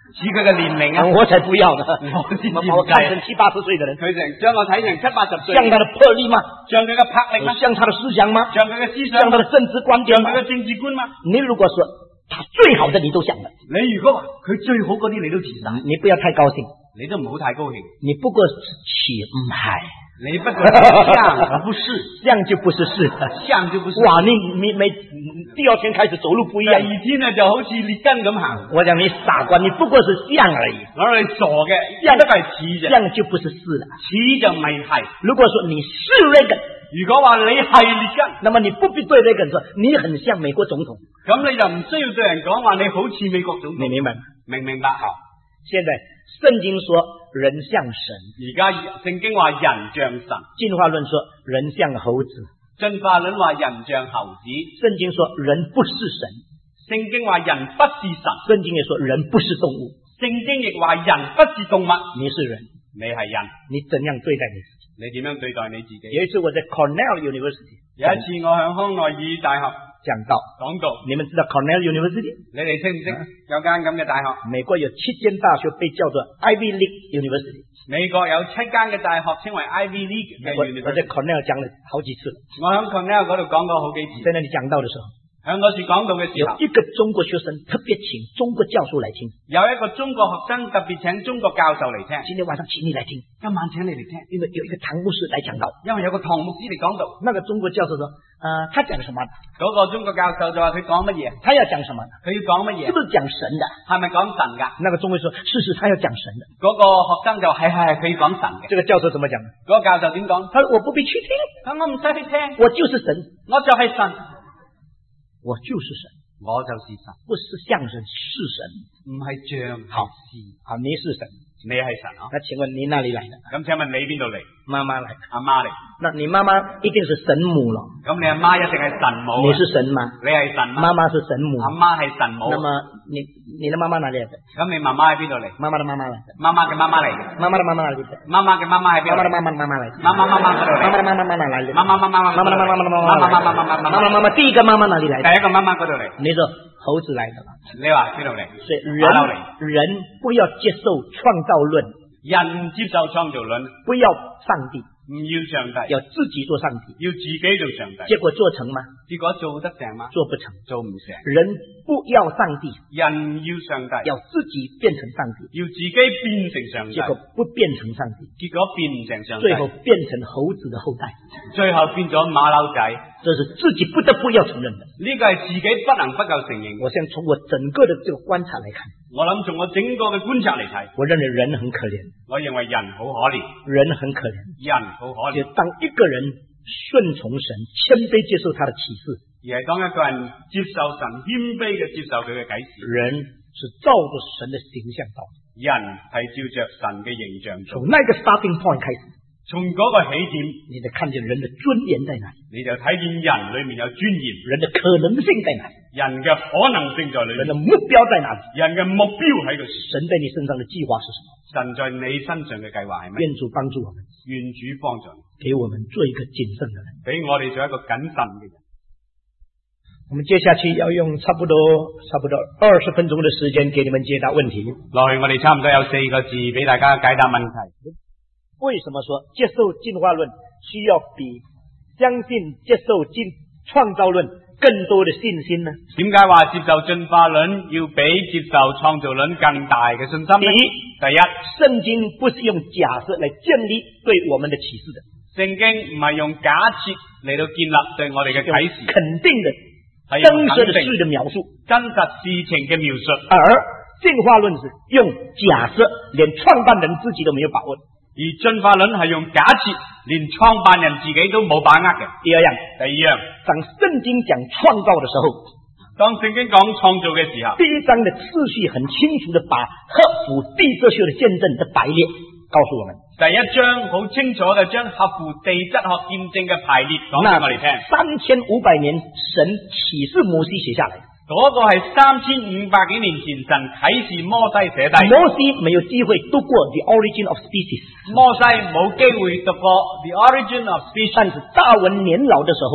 C: 似佢嘅年齡啊，
B: 我才不要呢！
C: 我先至
B: 把我看成七八十歲的人，
C: 佢成將我睇成七八十歲，
B: 像他的魄力嗎？
C: 像佢嘅魄力嗎？
B: 像他的思想嗎？
C: 像佢嘅思想，
B: 像他的政治觀點嗎？
C: 像佢嘅政治觀嗎？
B: 你如果說他最好的你都想了，
C: 你如果話佢最好嗰啲你都自晒，
B: 你不要太高興，
C: 你都唔好太高興，
B: 你不過是起唔係。
C: 你不過像而不是，
B: 像就不是是，
C: 像就不是。
B: 哇！你你每第二天開始走路不一樣，
C: 第二天呢就好似列根咁行。
B: 我講你傻瓜，你不過是像而已。
C: 我哋傻嘅，像都係似啫，
B: 像就不是是啦，
C: 似就未係。
B: 如果說你是雷根，
C: 如果話你係列根，
B: 那麼你不必對雷根說你很像美國總統，
C: 咁你就唔需要對人講話你好似美國總統。
B: 你明白嗎？
C: 明唔明白？好，
B: 現在聖經說人像神，
C: 而家聖經話人像神，
B: 進化論說人像猴子，
C: 進化論話人像猴子，
B: 聖經說人不是神，
C: 聖經話人不是神，
B: 聖經也說人不是動物，
C: 聖經亦話人不是動物。
B: 你是人，
C: 你係人，
B: 你怎樣對待你自己？
C: 你點樣對待你自己？
B: 有一次我在 Cornell University，
C: 有一次我向康奈爾大學
B: 講道，
C: 講道。
B: 你們知道 Cornell University？
C: 你哋識唔識有間咁嘅大學？
B: 美國有七間大學被叫做 Ivy League University。
C: 美國有七間嘅大學稱為 Ivy League 嘅 University。
B: 我在 Cornell 講了好幾次了。
C: 我喺 Cornell 嗰度講過好幾次。
B: 在那裡講道的時候，
C: 喺嗰次講道嘅時候，
B: 有一個中國學生特別請中國教授來聽。
C: 有一個中國學生特別請中國教授嚟聽。
B: 今天晚上請你來聽，
C: 今晚請你嚟聽，
B: 因為有一個唐牧師來講道。
C: 因為有個唐牧師嚟講道。
B: 那個中國教授說：，呃，他講什麼？
C: 嗰個中國教授就話佢講乜嘢？
B: 他要講什麼？
C: 佢要講乜嘢？
B: 是不是講神的？
C: 係咪講神噶？
B: 那個中國說：，是是，他要講神的。
C: 嗰個學生就係係係佢要講神嘅。
B: 這個教授怎麼講？
C: 嗰個教授點講？
B: 他說：我不必去聽，
C: 咁我唔使去聽，
B: 我就是神，
C: 我就係神。
B: 我就是神，
C: 我就是神，
B: 不是像神，是神，
C: 唔係像
B: 好
C: 是。
B: 好，你是神，
C: 你係神啊？
B: 那請問你哪裡來的？
C: 咁請問你邊度嚟？
B: 媽媽來的，
C: 阿媽嚟。
B: 那你媽媽一定是神母了。
C: 咁你阿媽一定係神母。
B: 你是神嗎？
C: 你係神嗎？
B: 媽媽是神母。
C: 阿媽係神母。
B: 那麼你你的媽媽哪裡來的？
C: 咁你媽媽喺邊度嚟？
B: 媽媽的媽媽來的。
C: 媽媽嘅媽媽嚟嘅。
B: 媽媽的媽媽哪裡來的？
C: 媽媽嘅媽媽喺邊度？
B: 媽媽的媽媽的媽媽來的。
C: 媽媽媽媽嗰度嚟。
B: 媽媽的媽媽媽媽來的。
C: 媽媽媽媽媽
B: 媽媽的媽媽的媽媽
C: 媽媽媽媽媽媽媽
B: 媽媽媽媽第一個媽媽哪裡來的？
C: 第一個媽媽嗰度嚟。
B: 你說猴子來的吧？
C: 你話邊度嚟？
B: 所以人人不要接受創造論，
C: 人接受創造論，
B: 不要上帝，
C: 唔要上帝，
B: 要自己做上帝，
C: 要自己做上帝。
B: 結果做成嗎？
C: 結果做得成嗎？
B: 做不成，
C: 做唔成。
B: 人不要上帝，
C: 人要上帝，
B: 要自己變成上帝，
C: 要自己變成上帝，
B: 結果不變成上帝，
C: 結果變唔成上帝，
B: 最後變成猴子的後代，
C: 最後變咗馬騮仔，
B: 這是自己不得不要承認的。
C: 呢個係自己不能不夠承認。
B: 我想從我整個的這個觀察來看，
C: 我諗從我整個嘅觀察嚟睇，
B: 我認為人很可憐，
C: 我認為人好可憐，
B: 人很可憐，
C: 人好可憐。
B: 就當一個人順從神，謙卑接受他的啟示，
C: 而係當一個人接受神，謙卑嘅接受佢嘅啟示，
B: 人是照着神的形象造的，
C: 人係照着神嘅形象做。
B: 從那個 starting point 開始，
C: 從嗰個起點，
B: 你就看見人的尊嚴在哪裡，
C: 你就睇見人裏面有尊嚴，
B: 人的可能性在哪裡，
C: 人嘅可能性在裏面，
B: 人的目標在哪裡，
C: 人嘅目標喺度。
B: 神在你身上的計劃是什麼？
C: 神在你身上嘅計劃係咩？
B: 願主幫助我們，
C: 願主幫助，
B: 給我們做一個謹慎的人，
C: 俾我哋做一個謹慎嘅人。
B: 我們接下去要用差不多差不多二十分鐘的時間給你們解答問題。
C: 落去我哋差唔多有四個字俾大家解答問題。
B: 為什麼說接受進化論需要比相信接受進創造論更多的信心呢？
C: 點解話接受進化論要比接受創造論更大嘅信心呢？
B: 第一，
C: 第一，
B: 聖經不是用假設來建立對我們的啟示的，
C: 聖經唔係用假設嚟到建立對我哋嘅啟示，
B: 肯定的。真實的事的描述，
C: 真實事情嘅描述，
B: 而進化論是用假設，連創辦人自己都沒有把握；
C: 而進化論係用假設，連創辦人自己都冇把握嘅。
B: 第二樣，
C: 第二樣，
B: 當聖經講創造的時候，
C: 當聖經講創造嘅時候，
B: 第一章的次序很清楚的把合乎地質學的見證的排列告訴我們。
C: 第一章好清楚嘅將合乎地質學見證嘅排列講俾我哋聽。
B: 三千五百年神啟示摩西寫下來，
C: 嗰個係三千五百幾年前神啟示摩西寫低。
B: 摩西沒有機會讀過 The Origin of Species，
C: 摩西冇機會讀過 The Origin of Species，
B: 但是大文年老的時候，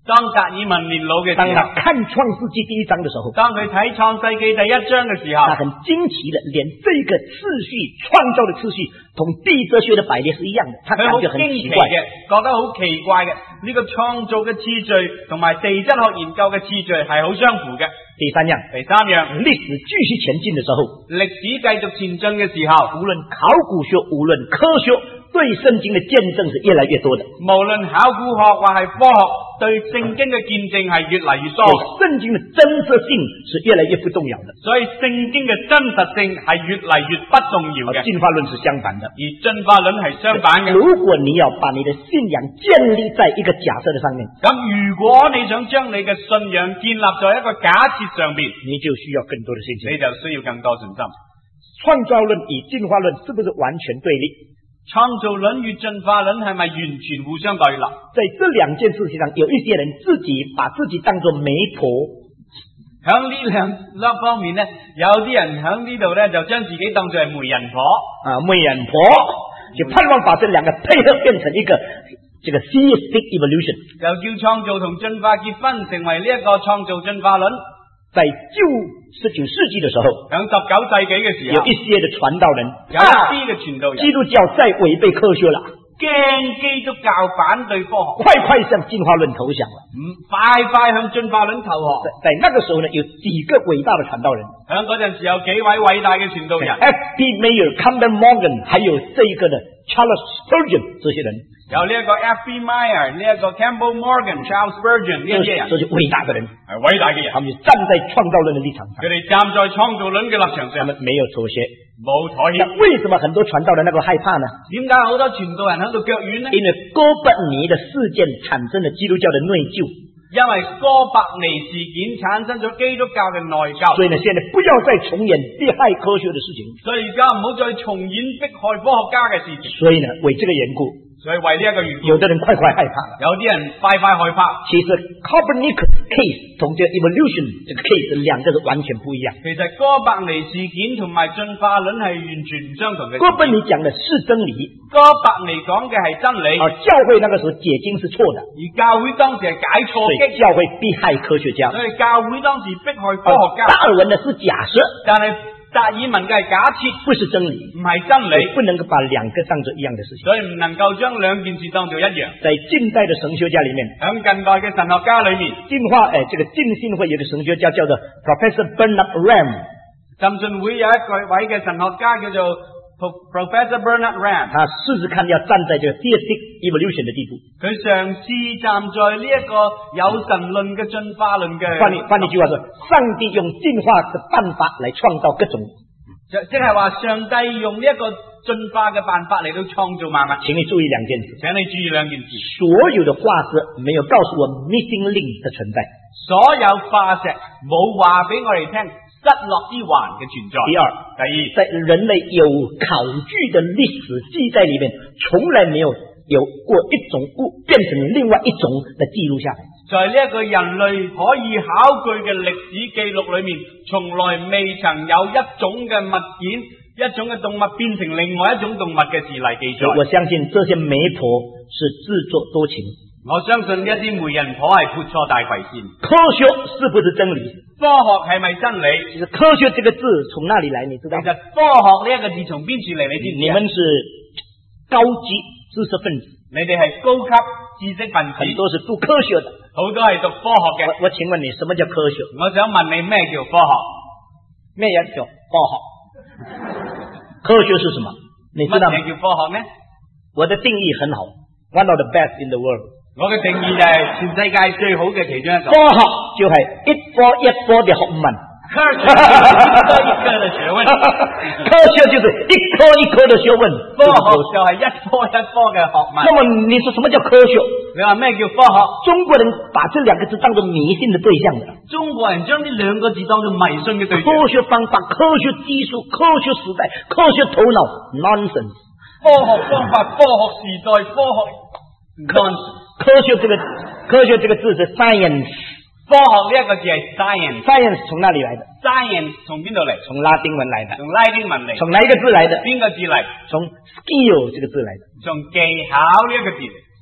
C: 當達爾文年老嘅時候，
B: 當他看創世紀第一章的時候，
C: 當佢睇創世紀第一章嘅時候，
B: 他很驚奇的，連這個次序創造的次序同地質學的排列是一樣的，他感覺很奇怪
C: 嘅，覺得好奇怪嘅。呢、這個創造嘅次序同埋地質學研究嘅次序係好相符嘅。
B: 第三樣，
C: 第三樣，
B: 歷史繼續前進的時候，
C: 歷史繼續前進嘅時候，
B: 無論考古學，無論科學，對聖經的見證是越來越多的。
C: 無論考古學或係科學，對聖經嘅見證係越嚟越多。
B: 聖經的真實性是越來越不重要的。
C: 所以聖經嘅真實性係越嚟越不重要嘅。
B: 進化論是相反的，
C: 而進化論係相反嘅。
B: 如果你要把你的信仰建立在一個假設的上面，
C: 咁如果你想將你嘅信仰建立在一個假設上邊，
B: 你就需要更多的信心，
C: 你就需要更多信心。
B: 創造論與進化論是不是完全對立？
C: 創造論與進化論係咪完全互相對立？
B: 在這兩件事情上，有一些人自己把自己當作媒婆。
C: 響呢兩兩方面呢，有啲人響呢度呢，就將自己當作係媒人婆
B: 啊，媒人婆就盼望把這兩個配合變成一個這個 theistic evolution，
C: 就叫創造同進化結婚，成為呢一個創造進化論。
B: 在舊十九世紀的時候，
C: 響十九世紀嘅時候，
B: 有一些的傳道人，
C: 有一啲嘅傳道人，
B: 基督教再違背科學了，
C: 驚基督教反對科學，
B: 快快向進化論投降了，
C: 唔快快向進化論投降。
B: 在那個時候呢，有幾個偉大的傳道人，
C: 響嗰陣時有幾位偉大嘅傳道人
B: ，F B Mayer、Camden Morgan，還有這一個的 Charles Spurgeon 這些人。
C: 有呢一個 F B Meyer，呢一個 Campbell Morgan、Charles Spurgeon 呢一些人，
B: 這是偉大的人，
C: 係偉大嘅人。
B: 他們站在創造論的立場上，
C: 佢哋站在創造論嘅立場上，
B: 他們沒有妥協，
C: 冇妥協。
B: 為什麼很多傳道人那個害怕呢？
C: 點解好多傳道人喺度腳軟呢？
B: 因為哥白尼的事件產生了基督教的內疚。
C: 因為哥白尼事件產生咗基督教嘅內疚，
B: 所以呢，現在不要再重演迫害科學的事情。
C: 所以而家唔好再重演迫害科學家嘅事情。
B: 所以呢，為這個緣故，
C: 所以為呢一個緣故，
B: 有的人快快害怕了，
C: 有啲人快快害怕。
B: 其實 Copernicus case 同這個 evolution 這個 case 兩個是完全不一樣。
C: 其實哥白尼事件同埋進化論係完全唔相同嘅。
B: 哥白尼講的是真理，
C: 哥白尼講嘅係真理，
B: 而教會那個時候解經是錯的，
C: 而教會當時係解錯經，
B: 教會迫害科學家，
C: 所以教會當時迫害科學家。
B: 達爾文呢是假設，
C: 但係達爾文嘅係假設，
B: 不是真理，
C: 唔係真理，
B: 不能夠把兩個當作一樣的事情，
C: 所以唔能夠將兩件事當做一樣。
B: 在近代的神學家裏面，
C: 響近代嘅神學家裏面，
B: 進化誒、呃，這個浸信會有個神學家叫做 Professor Bernard Ram，
C: 浸信會有一位嘅神學家叫做 Professor Bernard Ram，
B: 他試試看要站在這個 theistic evolution 的地步，
C: 佢嘗試站在呢一個有神論嘅進化論嘅。
B: 換你換一句話說，上帝用進化的辦法來創造各種，
C: 即即係話上帝用呢一個進化嘅辦法嚟到創造萬物。
B: 請你注意兩件事，
C: 請你注意兩件事，
B: 所有的化石沒有告訴我 missing link 的存在，
C: 所有化石冇話俾我哋聽失落之環嘅存在。
B: 第二，
C: 第二，
B: 在人類有考據的歷史記載裏面，從來沒有有過一種物變成另外一種的記錄下來。
C: 在呢一個人類可以考據嘅歷史記錄裏面，從來未曾有一種嘅物件、一種嘅動物變成另外一種動物嘅事例記載。
B: 我相信這些媒婆是自作多情。
C: 我相信一啲媒人婆係潑錯大葵扇。
B: 科學是不是真理？
C: 科學係咪真理？
B: 其實科學這個字從哪裏來？你知道？
C: 其實科學呢一個字從邊處嚟？你知唔知？
B: 你們是高級知識分子，
C: 你哋係高級知識分子，
B: 很多是讀科學的，
C: 好多係讀科學嘅。
B: 我我請問你，什麼叫科學？
C: 我想問你咩叫科學？
B: 咩叫科學？科學是什麼？你知道嗎？
C: 乜嘢叫科學呢？
B: 我的定義很好 ，one of the best in the world。
C: 我嘅定義就係全世界最好嘅其中一種。
B: 科學就係一科一科嘅學問，
C: 科學一科一科嘅學問，
B: 科學就是一科一科嘅學問。
C: 科學就係一科一科嘅學問。
B: 那麼你說什麼叫科學？
C: 你話咩叫科學？
B: 中國人把這兩個字當作迷信的對象的。
C: 中國人將呢兩個字當作迷信嘅對象。
B: 科學方法、科學技術、科學時代、科學頭腦 ，nonsense。
C: 科學方法、科學時代、科學 nonsense。
B: 科學這個科學這個字是 science，
C: 科學呢一個字係 science，
B: science 從哪裏來的
C: ？science 從邊度嚟？
B: 從拉丁文來的。
C: 從拉丁文嚟。
B: 從哪一個字來的？
C: 邊個字嚟？
B: 從 skill 這個字來的。
C: 從技巧呢一個字嚟。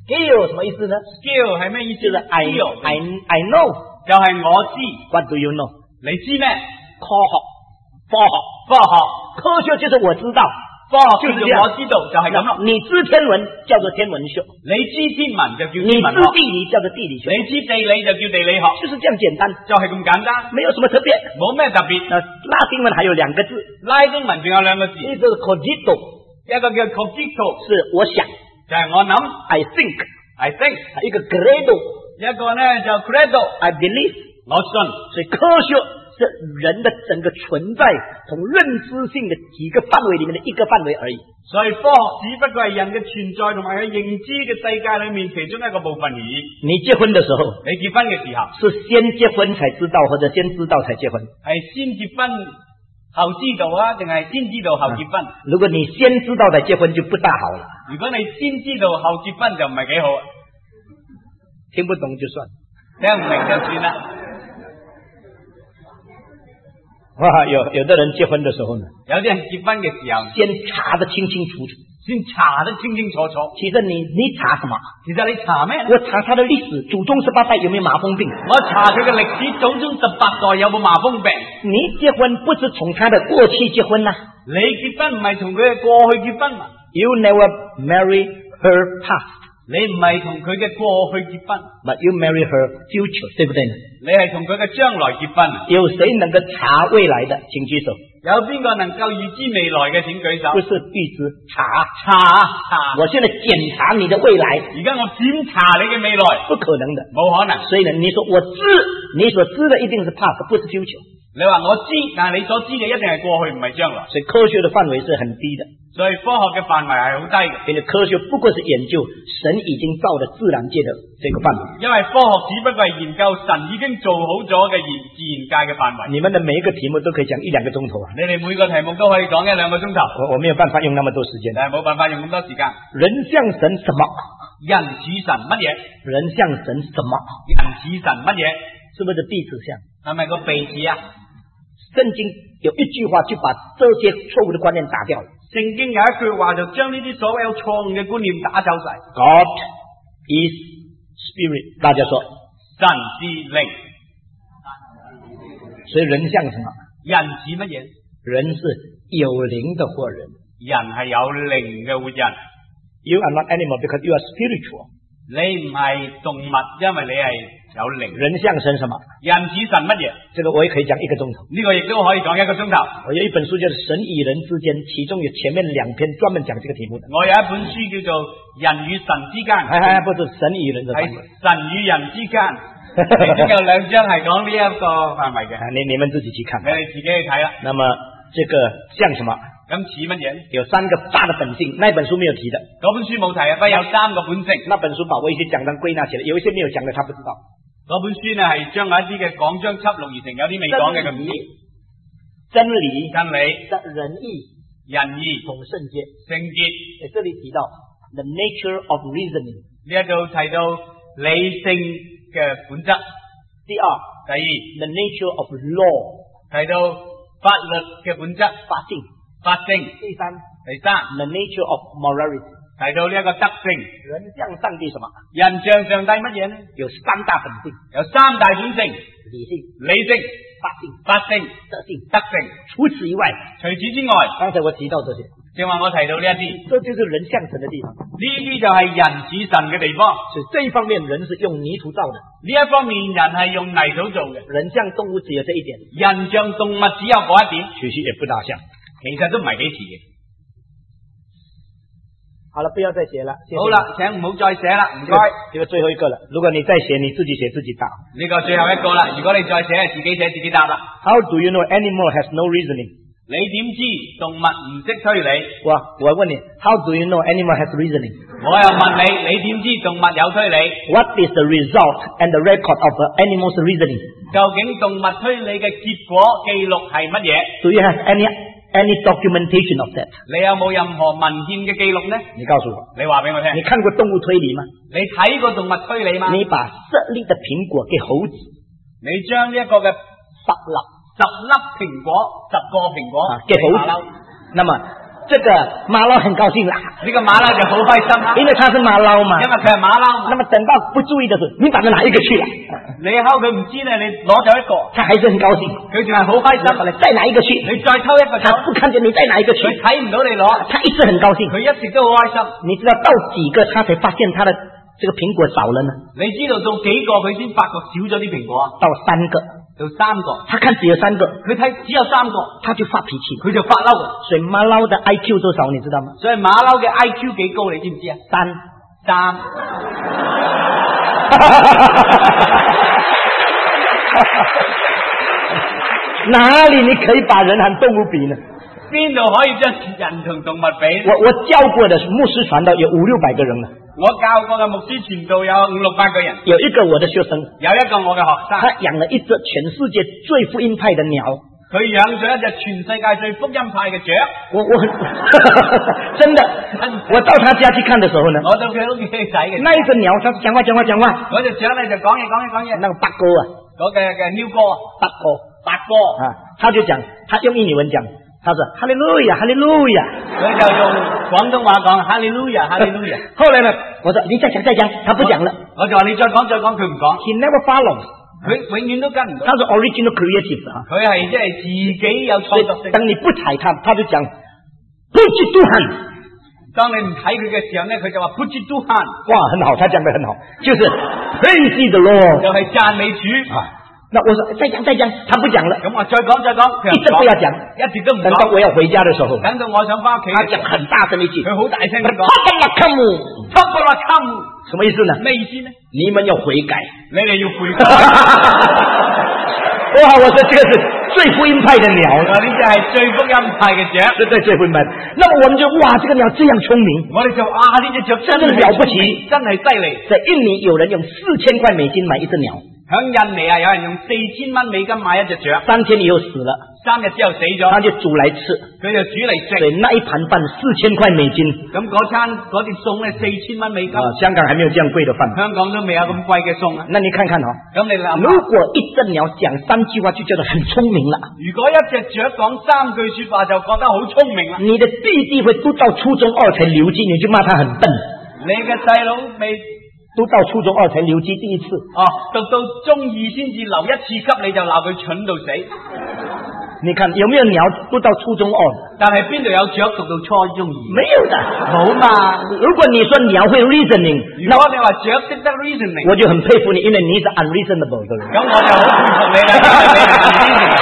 B: ？skill 什麼意思呢？
C: skill 係咩意思？
B: 就是 I
C: skill
B: I I know，
C: 就係我知。
B: What do you know？
C: 你知咩？
B: 科學，科學，
C: 科學，
B: 科學就是我知道，
C: 科學
B: 就是這樣
C: 叫做我知道，就係咁咯。
B: 你知天文叫做天文學，
C: 你知天文就叫
B: 你知
C: 天文學，
B: 地理叫做地理學，
C: 你知地理就叫地理學，
B: 就是這樣簡單，
C: 就係咁簡單，
B: 沒有什麼特別。
C: 冇咩特別。
B: 那拉丁文還有兩個字，
C: 拉丁文仲有兩個字，
B: 一個是 cogito，
C: 一個叫 cogito，
B: 是我想，
C: 就係我諗
B: I think，
C: ，I think，
B: 一個 credo，
C: 一個呢就 credo，I
B: believe，
C: 我信。
B: 所以科學是人的整個存在從認知性的幾個範圍裏面的一個範圍而已。
C: 所以科學只不過係人嘅存在同埋佢認知嘅世界裏面其中一個部分而已。
B: 你結婚的時候，
C: 你結婚嘅時候
B: 是先結婚才知道，或者先知道才結婚？
C: 係先結婚後知道啊，定係先知道後結婚？
B: 啊，如果你先知道才結婚就不大好了。
C: 如果你先知道後結婚就唔係幾好，
B: 聽不懂就算，
C: 聽唔明就算啦。
B: 哇，有有的人結婚的時候呢，
C: 有啲人結婚嘅時候
B: 先查得清清楚楚，
C: 先查得清清楚楚。
B: 其實你你查什麼？
C: 其實你查咩呢？
B: 我查他的歷史，祖宗十八代有沒有麻風病？
C: 我查佢嘅歷史，祖宗十八代有冇麻風病？
B: 你結婚不是從他的過去結婚啦，
C: 你結婚唔係同佢嘅過去結婚嘛
B: You never marry her past，
C: 你唔係同佢嘅過去結婚
B: but you marry her future， 對不對呢？
C: 你係同佢嘅將來結婚。
B: 有誰能夠查未來的，請舉手。
C: 有邊個能夠預知未來嘅，請舉手。
B: 不是預知，查
C: 查查。
B: 我現在檢查你的未來，
C: 而家我檢查你嘅未來，
B: 不可能的，
C: 冇可能。
B: 所以呢，你說我知，你所知的一定是 past， 不是 future。
C: 你話我知，但係你所知嘅一定係過去，唔係將來。
B: 所以科學的範圍是很低的，
C: 所以科學嘅範圍係好低嘅。
B: 因為科學不過是研究神已經造的自然界的這個範圍。
C: 因為科學只不過係研究神已經做好咗嘅自然界嘅範圍。
B: 你們的每一個題目都可以講一兩個鐘頭啊！
C: 你哋每個題目都可以講一兩個鐘頭。
B: 我我沒有辦法用那麼多時間，
C: 但係冇辦法用咁多時間。
B: 人像神什麼？
C: 人似神乜嘢？
B: 人像神什麼？
C: 人似神乜嘢？
B: 是不是鼻子像？
C: 係咪個鼻子啊？
B: 聖經有一句話就把這些錯誤的觀念打掉了。
C: 聖經有一句話就將呢啲所有錯誤嘅觀念打走晒。
B: God is spirit， 大家說
C: 神是靈，
B: 所以人像什麼？
C: 人似乜嘢？
B: 人是有靈的活人，
C: 人係有靈嘅活人。
B: You are not animal because you are spiritual。
C: 你唔係動物，因為你係有靈。
B: 人像神什麼？
C: 人似神乜嘢？
B: 這個我也可以講一個鐘頭。
C: 呢個亦都可以講一個鐘頭。
B: 我有一本書叫做《神與人之間》，其中有前面兩篇專門講這個題目的。
C: 我有一本書叫做《人與神之間》，
B: 係係不是神與人的範圍，
C: 係神與人之間。其中有兩章係講呢一個範圍嘅。
B: 你你們自己去看，
C: 你哋自己去睇啦。
B: 那麼這個像什麼？
C: 咁似乜嘢？
B: 有三個大的本性，那本書沒有提的。
C: 嗰本書冇提啊，不過有三個本性。
B: 那本書把我一些講章歸納起來，有一些沒有講的，他不知道。
C: 嗰本書呢係將一啲嘅講章輯錄而成，有啲未講嘅咁。
B: 真理，
C: 真理，
B: 仁義，
C: 仁義
B: 同聖潔，
C: 聖潔。
B: 喺這裏提到 the nature of reasoning，
C: 呢一度提到理性嘅本質。
B: 第二，
C: 第二
B: the nature of law，
C: 提到法律嘅本質，
B: 法性。
C: 法性。
B: 第三，
C: 第三
B: the nature of morality，
C: 提到呢一個德性。
B: 人像上帝什麼？
C: 人像上帝乜嘢呢？
B: 有三大本性，
C: 有三大本性：
B: 理性、
C: 理性、
B: 法性、
C: 法性、
B: 德性。
C: 德性。
B: 除此以外，
C: 除此之外，
B: 剛才我提到這些，
C: 正話我提到呢一啲，
B: 這就是人像神的地方。
C: 呢啲就係人似神嘅地方。
B: 所以這一方面，人是用泥土造的；
C: 呢一方面，人係用泥土做嘅。
B: 人像動物只有這一點，
C: 人像動物只有嗰一點，
B: 其實也不大像。
C: 其實都唔係幾似嘅。
B: 好了，不要再寫了。謝謝。
C: 好啦，請唔好再寫啦，唔該。
B: 這個最後一個了。如果你再寫，你自己寫自己答。
C: 呢個最後一個啦。如果你再寫，自己寫自己答啦。
B: How do you know animal has no reasoning？
C: 你點知動物唔識推理？
B: 我我問你 ，How do you know animal has reasoning？
C: 我又問你，你點知動物有推理
B: ？What is the result and the record of the animal's reasoning？
C: 究竟動物推理嘅結果記錄係乜嘢
B: ？Do you have any any documentation of that？
C: 你有冇任何文獻嘅記錄呢？
B: 你告訴我，
C: 你話俾我聽。
B: 你看過動物推理嗎？
C: 你睇過動物推理嗎？
B: 你把十粒的蘋果給猴子，
C: 你將呢一個嘅十粒十粒蘋果，十個蘋果
B: 啊，給猴子。那麼这个马騮很高兴啦，
C: 呢個馬騮就好開心啦，
B: 因為他是馬騮嘛。
C: 因為佢係馬騮嘛。
B: 那麼等到不注意的時候，你把它哪一個去了？
C: 你睺佢唔知咧，你攞走一個，
B: 他還是很高興，
C: 佢仲係好開心。
B: 後來再拿一個去，
C: 你再偷一個走，
B: 他不看見你再拿一個去，
C: 佢睇唔到你攞，
B: 他一直很高興。
C: 佢一直都好開心。
B: 你知道到幾個他才發現他的這個蘋果少了呢？
C: 你知道到幾個佢先發覺少咗啲蘋果啊？
B: 到三個。
C: 到三個，
B: 他看只有三個，
C: 佢睇只有三個，
B: 他就發脾氣，
C: 佢就發嬲。
B: 所以馬騮的 I Q 多少你知道嗎？
C: 所以馬騮嘅 I Q 幾高你知唔知啊？
B: 三
C: 三，
B: 哪裏你可以把人和動物比呢？
C: 邊度可以將人同動物比？
B: 我我教過的牧師傳道有五六百個人了。
C: 我教過嘅牧師傳道有五六百個人。
B: 有一個我的學生，
C: 有一個我嘅學生，
B: 他養了一隻全世界最福音派的鳥。
C: 佢養咗一隻全世界最福音派嘅雀。
B: 我我很真的，我到他家去看的時候呢，
C: 我到佢屋企睇嘅。
B: 那一隻鳥，它講話講話講話，
C: 嗰隻雀咧就講嘢講嘢講嘢。
B: 那個八哥啊，
C: 嗰個嘅鳥哥，
B: 八哥
C: 八哥
B: 啊，他就講，他用印尼文講。他說哈利路亞，哈利路亞，
C: 佢就用廣東話講哈利路亞，哈利路亞。
B: 後來呢，我說你再講再講，他不講了。
C: 我就話你再講再講，佢唔講。
B: He never follows，
C: 佢永遠都跟唔到。
B: 他是 original creative 啊，
C: 佢係即係自己有創作性。
B: 當你不睬他，他就講 Puji Tuhan。
C: 當你唔睇佢嘅時候呢，佢就話 Puji Tuhan。
B: 哇，很好，他講得很好，就是 Praise the Lord，
C: 就係讚美主
B: 啊。那我說再講再講，他不講了。
C: 咁我再講再講，
B: 一直不要講，
C: 一直都唔講。
B: 等到我要回家的時候，
C: 等到我想翻屋企，
B: 他講很大聲一句，
C: 佢好大聲咁講。
B: 什麼意思呢？
C: 咩意思呢？
B: 你們要悔改，
C: 你哋要悔改。
B: 哇！我說這個是最福音派的鳥，
C: 呢隻係最福音派嘅雀，
B: 對對，最福音派。那麼我們就哇，這個鳥這樣聰明，
C: 我哋就啊呢隻雀真係
B: 了不起，
C: 真係犀利。
B: 在印尼有人用四千塊美金買一隻鳥。
C: 響印尼啊，有人用四千蚊美金買一隻雀，
B: 三天以後死了，
C: 三日之後死咗，
B: 他就煮來吃，
C: 佢就煮嚟食。
B: 所以那一盤飯四千塊美金，
C: 咁嗰餐嗰碟餸咧四千蚊美金。
B: 啊，香港還沒有這樣貴的飯，
C: 香港都未有咁貴嘅餸啊。
B: 那你看看哦，
C: 咁你諗，
B: 如果一隻鳥講三句話就覺得很聰明了，
C: 如果一隻雀講三句說話就覺得好聰明啦，
B: 你的弟弟會讀到初中二才留級，你就罵他很笨。
C: 你嘅細佬未
B: 讀到初中二才留級第一次，
C: 哦，讀到中二先至留一次級，你就鬧佢蠢到死。
B: 你看有沒有鳥讀到初中二？
C: 但係邊度有雀讀到初中二？
B: 沒有的，
C: 冇嘛。
B: 如果你說鳥會 reasoning，
C: 如果你話雀識得 reasoning，
B: 我就很佩服你，因為你是 unreasonable 的人。
C: 咁我就好佩服你啦，因為你係 unreasonable。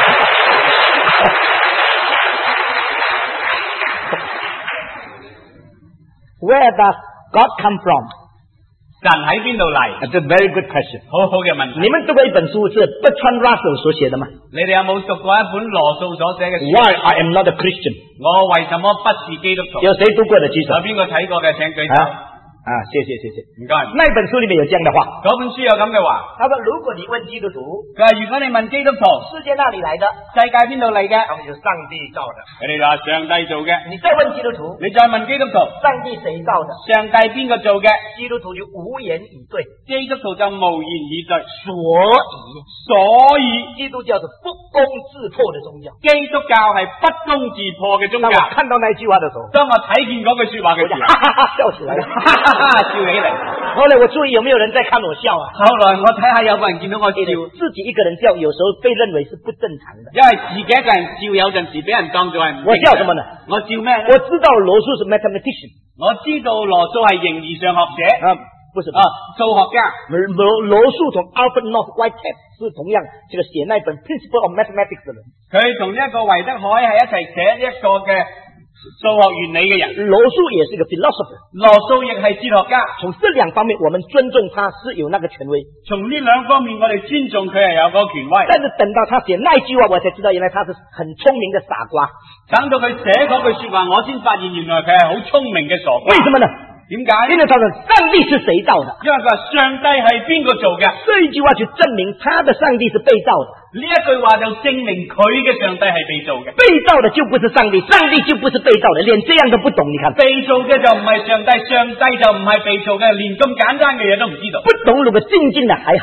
B: Where does God come from？
C: 神喺邊度嚟
B: ？That's a very good question。
C: 好好嘅問題。
B: 你們讀過一本書是 Bertrand Russell 所寫的嗎？
C: 你哋有冇讀過一本羅素所寫嘅書
B: ？Why I am not a Christian？
C: 我為什麼不是基督徒？
B: 有誰讀過的舉手？
C: 有邊個睇過嘅請舉手。
B: 啊啊，謝謝謝謝，
C: 唔該。
B: 那本書裏面有這樣的話，
C: 嗰本書有咁嘅話，
B: 他說如果你問基督徒，
C: 佢話如果你問基督徒，
B: 世界哪裏來的？
C: 世界邊度嚟嘅？
B: 他們就上帝造的。
C: 佢哋就話上帝做嘅。
B: 你再問基督徒，
C: 你再問基督徒，
B: 上帝誰造的？
C: 上帝邊個做嘅？
B: 基督徒就無言以對，
C: 基督徒就無言以對。
B: 所以，
C: 所以
B: 基督教是不攻自破的宗教。
C: 基督教係不攻自破嘅宗教。
B: 當我看到那句話的時候，
C: 當我睇見嗰句說話嘅時候，
B: 哈哈哈笑起來了，
C: 哈哈哈笑起嚟。
B: 後來我注意有沒有人在看我笑啊？
C: 後來我睇下有個人見到我笑，
B: 自己一個人笑，有時候被認為是不正常的。
C: 因為自己一個人笑，有陣時俾人當作係唔正常。
B: 我笑什麼呢？
C: 我笑咩？
B: 我知道羅素是 mathematician，
C: 我知道羅素係形而上學者
B: 啊，不是啊，
C: 數學家。
B: 羅羅素同 Alfred North Whitehead 是同樣這個寫那本 Principle of Mathematics 的人。
C: 佢同呢一個維德海係一齊寫一個嘅數學原理嘅人。
B: 羅素也是一個 philosopher，
C: 羅素亦係哲學家。
B: 從這兩方面，我們尊重他是有那個權威。
C: 從呢兩方面，我哋尊重佢係有個權威。
B: 但是等到他寫那一句話，我才知道原來他是很聰明的傻瓜。
C: 等到佢寫嗰句說話，我先發現原來佢係好聰明嘅傻瓜。
B: 為什麼呢？
C: 點解？
B: 因為他說上帝是誰造的？
C: 因為佢話上帝係邊個做嘅？
B: 這一句話就證明他的上帝是被造的。
C: 呢一句話就證明佢嘅上帝係被造嘅。
B: 被造的就不是上帝，上帝就不是被造的，連這樣都不懂，你看。
C: 被造嘅就唔係上帝，上帝就唔係被造嘅，連咁簡單嘅嘢都唔知道。
B: 不懂如果靜靜的還好。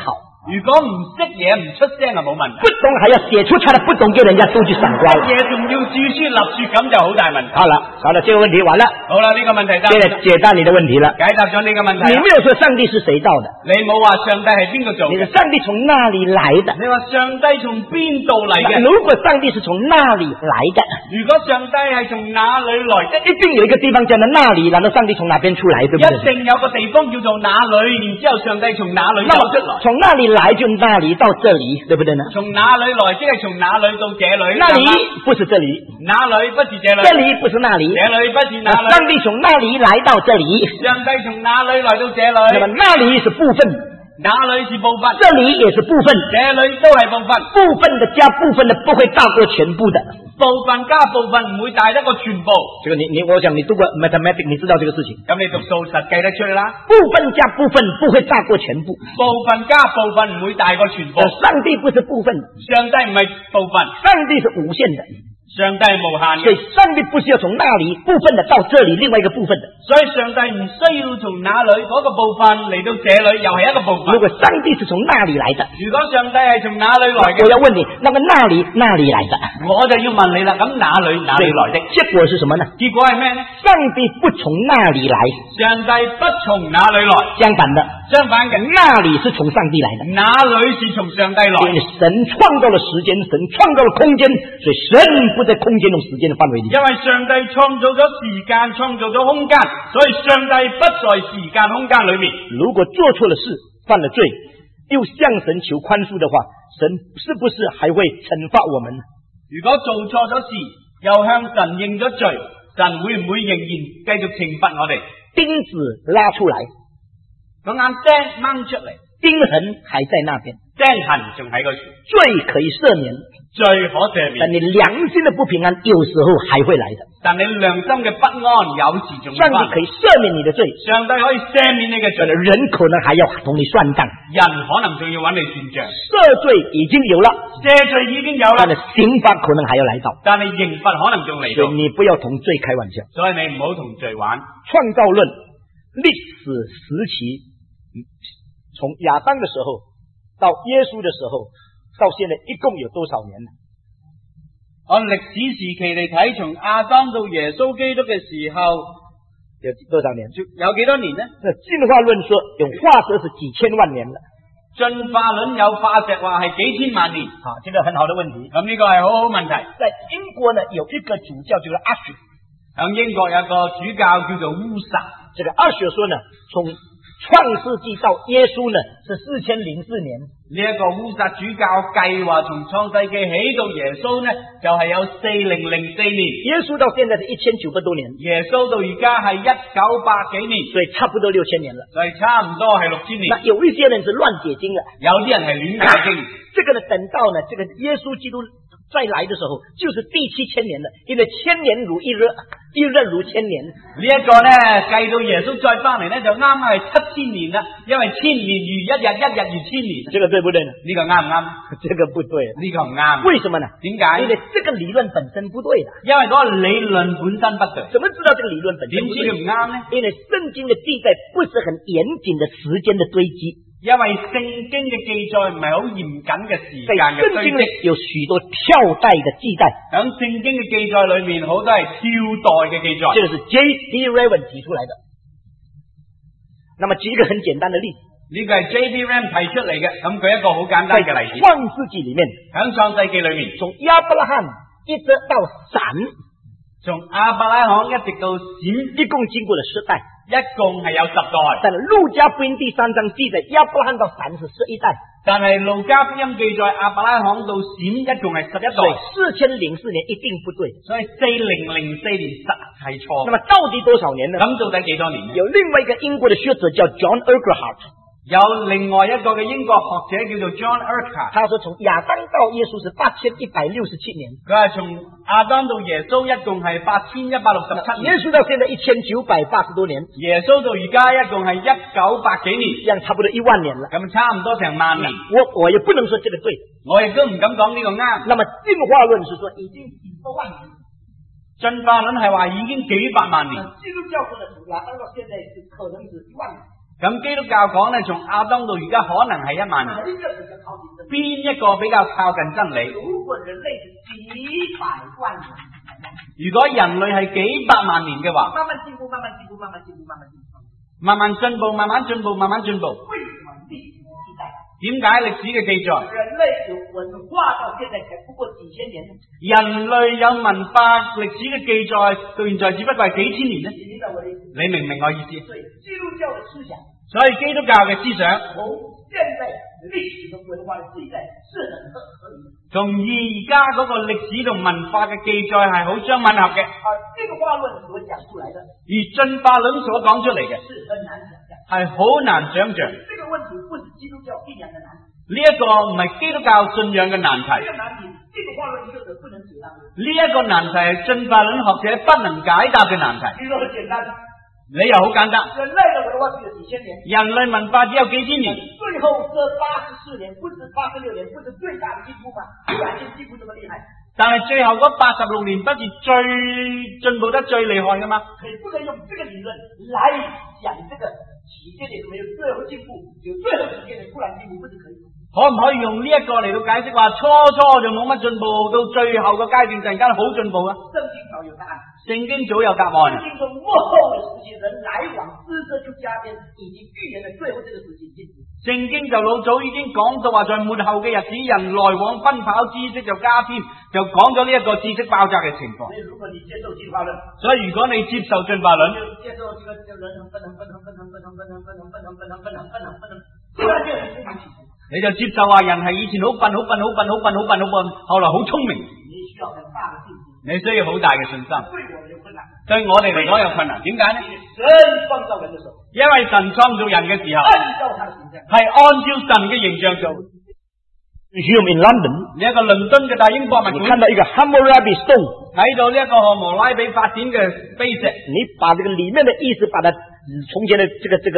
C: 如果唔識嘢唔出聲就冇問題。
B: 不懂還要寫出他的不懂，給人家都去賞光。
C: 嘢仲要注書立說咁就好大問題。
B: 好了，好了，這個問題完了。
C: 好啦，呢、這個問題答
B: 現在解答你的問題了。
C: 解答咗呢個問題。
B: 你沒有說上帝是誰造的？
C: 你冇話上帝係邊個做嘅？
B: 你說上帝從哪裏來的？
C: 你話上帝從邊度嚟嘅？
B: 如果上帝是從那裏來的，
C: 如果上帝係從哪裏來的？
B: 一定有一個地方叫做那裏，然後上帝從哪邊出來，對不對？
C: 一定有個地方叫做哪裏，然之後上帝從哪裏走出來。
B: 從那裏來就那裏到這裏，對不對呢？
C: 從哪裏來即係從哪裏到這裏。
B: 那裏不是這裏，
C: 哪裏不是這裏，
B: 這裏不是那裏，
C: 這裏不是那裏。
B: 上帝從那裏來到這裏，
C: 上帝從哪裏來到這裏？
B: 那麼那裏是部分，
C: 哪裏是部分？
B: 這裏也是部分，
C: 這裏都係部分。
B: 部分的加部分的不會大過全部的，
C: 部分加部分唔會大得過全部。
B: 這個你你我想你讀過 mathematics， 你知道這個事情。
C: 咁你讀數實計得出啦。
B: 部分加部分不會大過全部，
C: 部分加部分唔會大過全部。
B: 上帝不是部分，
C: 上帝唔係部分，
B: 上帝是無限的。
C: 上帝係無限嘅，
B: 所以上帝不是要從那裏部分的到這裏另外一個部分的。
C: 所以上帝唔需要從那裏嗰個部分嚟到這裏，又係一個部分。
B: 如果上帝是從那裏來的，
C: 如果上帝係從哪裏來嘅，
B: 我要問你，那麼那裏哪裏來的？
C: 我就要問你啦，咁哪裏哪裏來的？
B: 結果是什麼呢？
C: 結果係咩呢？
B: 上帝不從那裏來，
C: 上帝不從哪裏來，
B: 相反的，
C: 相反嘅，
B: 那裏是從上帝來的。
C: 哪裏是從上帝來？
B: 因為神創造了時間，神創造了空間，所以神不在空間同時間的範圍裏。
C: 因為上帝創造咗時間，創造咗空間，所以上帝不在時間空間裏面。
B: 如果做錯了事，犯了罪，又向神求寬恕的話，神是不是還會懲罰我們？
C: 如果做錯咗事，又向神認咗罪，神會唔會仍然繼續懲罰我哋？
B: 釘子拉出來，
C: 個眼釘掹出嚟，
B: 釘痕還在那邊，
C: 釘痕仲喺嗰處，
B: 罪可以赦免，
C: 罪可赦免，
B: 但你良心的不平安有時候還會來的。
C: 但你良心嘅不安有時仲會
B: 上帝可以赦免你的罪，
C: 上帝可以赦免你嘅罪，
B: 人可能還要同你算賬，
C: 人可能仲要揾你算賬。
B: 赦罪已經有了，
C: 赦罪已經有啦，
B: 但係刑罰可能還要來到，
C: 但係刑罰可能仲嚟到，
B: 所以你不要同罪開玩笑。
C: 所以你唔好同罪玩。
B: 創造論歷史時期，從亞當的時候到耶穌的時候，到現在一共有多少年呢？
C: 按歷史時期嚟睇，從亞當到耶穌基督嘅時候，
B: 有多少年？
C: 有幾多年呢？
B: 那進化論說有化石是幾千萬年了，
C: 進化論有化石話係幾千萬年。
B: 好，這個很好的問題。
C: 咁呢個係好好問題。
B: 在英國呢，有一個主教叫做阿雪，
C: 喺英國有個主教叫做烏撒。
B: 這個阿雪說呢，從創世紀到耶穌呢是四千零四年。
C: 呢一個烏撒主教計劃從創世紀起到耶穌呢，就係有四零零四年。
B: 耶穌到現在是一千九百多年。
C: 耶穌到而家係一九百幾年，
B: 所以差不多六千年了。
C: 所以差唔多係六千年。
B: 那有一些人是亂解經的，
C: 有啲人係亂解經。
B: 這個呢，等到呢，這個耶穌基督再來的時候，就是第七千年了。因為千年如一日，一日如千年。
C: 呢一個呢，計到耶穌再翻嚟呢，就啱啱係七千年啦。因為千年如一日，一日如千年。
B: 這個對不對呢？
C: 呢個啱唔啱？
B: 這個不對。
C: 呢個唔啱。
B: 為什麼呢？
C: 點解？
B: 因為這個理論本身不對的。
C: 因為嗰個理論本身不對。
B: 怎麼知道這個理論本身不對？
C: 點知佢唔啱呢？
B: 因為聖經的記載不是很嚴謹的時間的堆積。
C: 因為聖經嘅記載唔係好嚴謹嘅時間嘅堆積，
B: 有許多跳代嘅記載。
C: 喺聖經嘅記載裏面，好多係跳代嘅記載。
B: 這個是 J D Raven 提出來的。那麼舉一個很簡單的例子，
C: 呢個係 J D Raven 提出嚟嘅。咁舉一個好簡單嘅例子。
B: 創世紀裏面，
C: 喺創世紀裏面，
B: 從亞伯拉罕一直到閃，
C: 從亞伯拉罕一直到閃，
B: 一共經過了十代。
C: 一共係有十代，
B: 但係路加福音第三章記載亞伯拉罕到閃是十一代，
C: 但係路加福音記載亞伯拉罕到閃一共係十一代，
B: 四千零四年一定不對，
C: 所以四零零四年實係錯。
B: 那麼到底多少年呢？
C: 咁到底幾多年呢？
B: 有另外一個英國的學者叫 John Urquhart。
C: 有另外一個嘅英國學者叫做 John Urquhart，
B: 他說從亞當到耶穌是八千一百六十七年。
C: 佢係從亞當到耶穌一共係八千一百六十七年。
B: 耶穌到現在一千九百八十多年。
C: 耶穌到而家一共係一九百幾年，
B: 這樣差不多一萬年了。
C: 咁差唔多成萬年。
B: 我我也不能說這個對，
C: 我亦都唔敢講呢個啱。
B: 那麼進化論是說已經幾多萬年。
C: 進化論係話已經幾百萬年。
B: 基督教說的從亞當到現在是可能是一萬年。
C: 咁基督教講咧，從亞當到而家可能係一萬年，
D: 哪一个比较靠近真理？
C: 邊一個比較靠近真理？
D: 如果人类是几百万年，
C: 如果人類係幾百萬年嘅話，
D: 慢慢进步，慢慢进步，慢慢进步，慢慢进步，
C: 慢慢進步，慢慢進步，慢慢進步。
D: 为什么历史记载？
C: 點解歷史嘅記載？
D: 人类有文化到现在才不过几千年，
C: 人類有文化歷史嘅記載，到現在只不過係幾千年呢？
D: 你明白我的意思？
C: 你明唔明我意思？
D: 所以基督教的思想
C: 所以基督教嘅思想
D: 从现代历史和文化的记載是很合合理的，
C: 同而家嗰個歷史同文化嘅記載係好相吻合嘅，
D: 而進化論所講出來的
C: 而進化論所講出嚟嘅
D: 是很難想象。
C: 係好難想像。
D: 這個問題不是基督教信仰的難題，
C: 呢一個唔係基督教信仰嘅難題，
D: 這個難題進化論學者不能解答。
C: 呢一個難題係進化論學者不能解答嘅難題。
D: 理由很簡單，
C: 理由好簡單，
D: 人類的文化只有幾千年，
C: 人類文化只有幾千年，
D: 最後這八十四年不是八十六年，不是最大的進步嗎？環境進步這麼厲害，
C: 但係最後嗰八十六年不是最進步得最厲害㗎嘛？
D: 可以不能用這個理論來講這個幾千年都沒有最後進步，有最後幾千年突然進步，不是可以？
C: 可唔可以用呢一個嚟到解釋話初初就冇乜進步，到最後個階段突然間好進步啊？
D: 聖經早有答案，
C: 聖經早有答案。
D: 聖經從末後的時期人來往知識就加添，已經預言了最後這個時期進步。
C: 聖經就老早已經講到話，在末後嘅日子，人來往奔跑，知識就加添，就講咗呢一個知識爆炸嘅情況。
D: 所以如果你接受進化論，
C: 所以如果你接受進化論，
D: 接受這個這個人能不能不能不能不能不能不能不能不能不能不能不能，突然間很聰明起來，
C: 你就接受話人係以前好笨好笨好笨好笨好笨好笨，後來好聰明。
D: 你需要很大的信心，
C: 你需要好大嘅信心。
D: 對我們有困難，
C: 對我哋嚟講有困難，點解呢？
D: 神創造人的時候，
C: 因為神創造人嘅時候
D: 按照他的形象。
C: 係按照神嘅形象做。
B: Museum in London，
C: 呢一個倫敦嘅大英博物館，
B: 你看到一個 Hammurabi Stone，
C: 睇到呢一個漢謨拉比發展嘅碑石，
B: 你把這個裏面的意思，把它從前的這個這個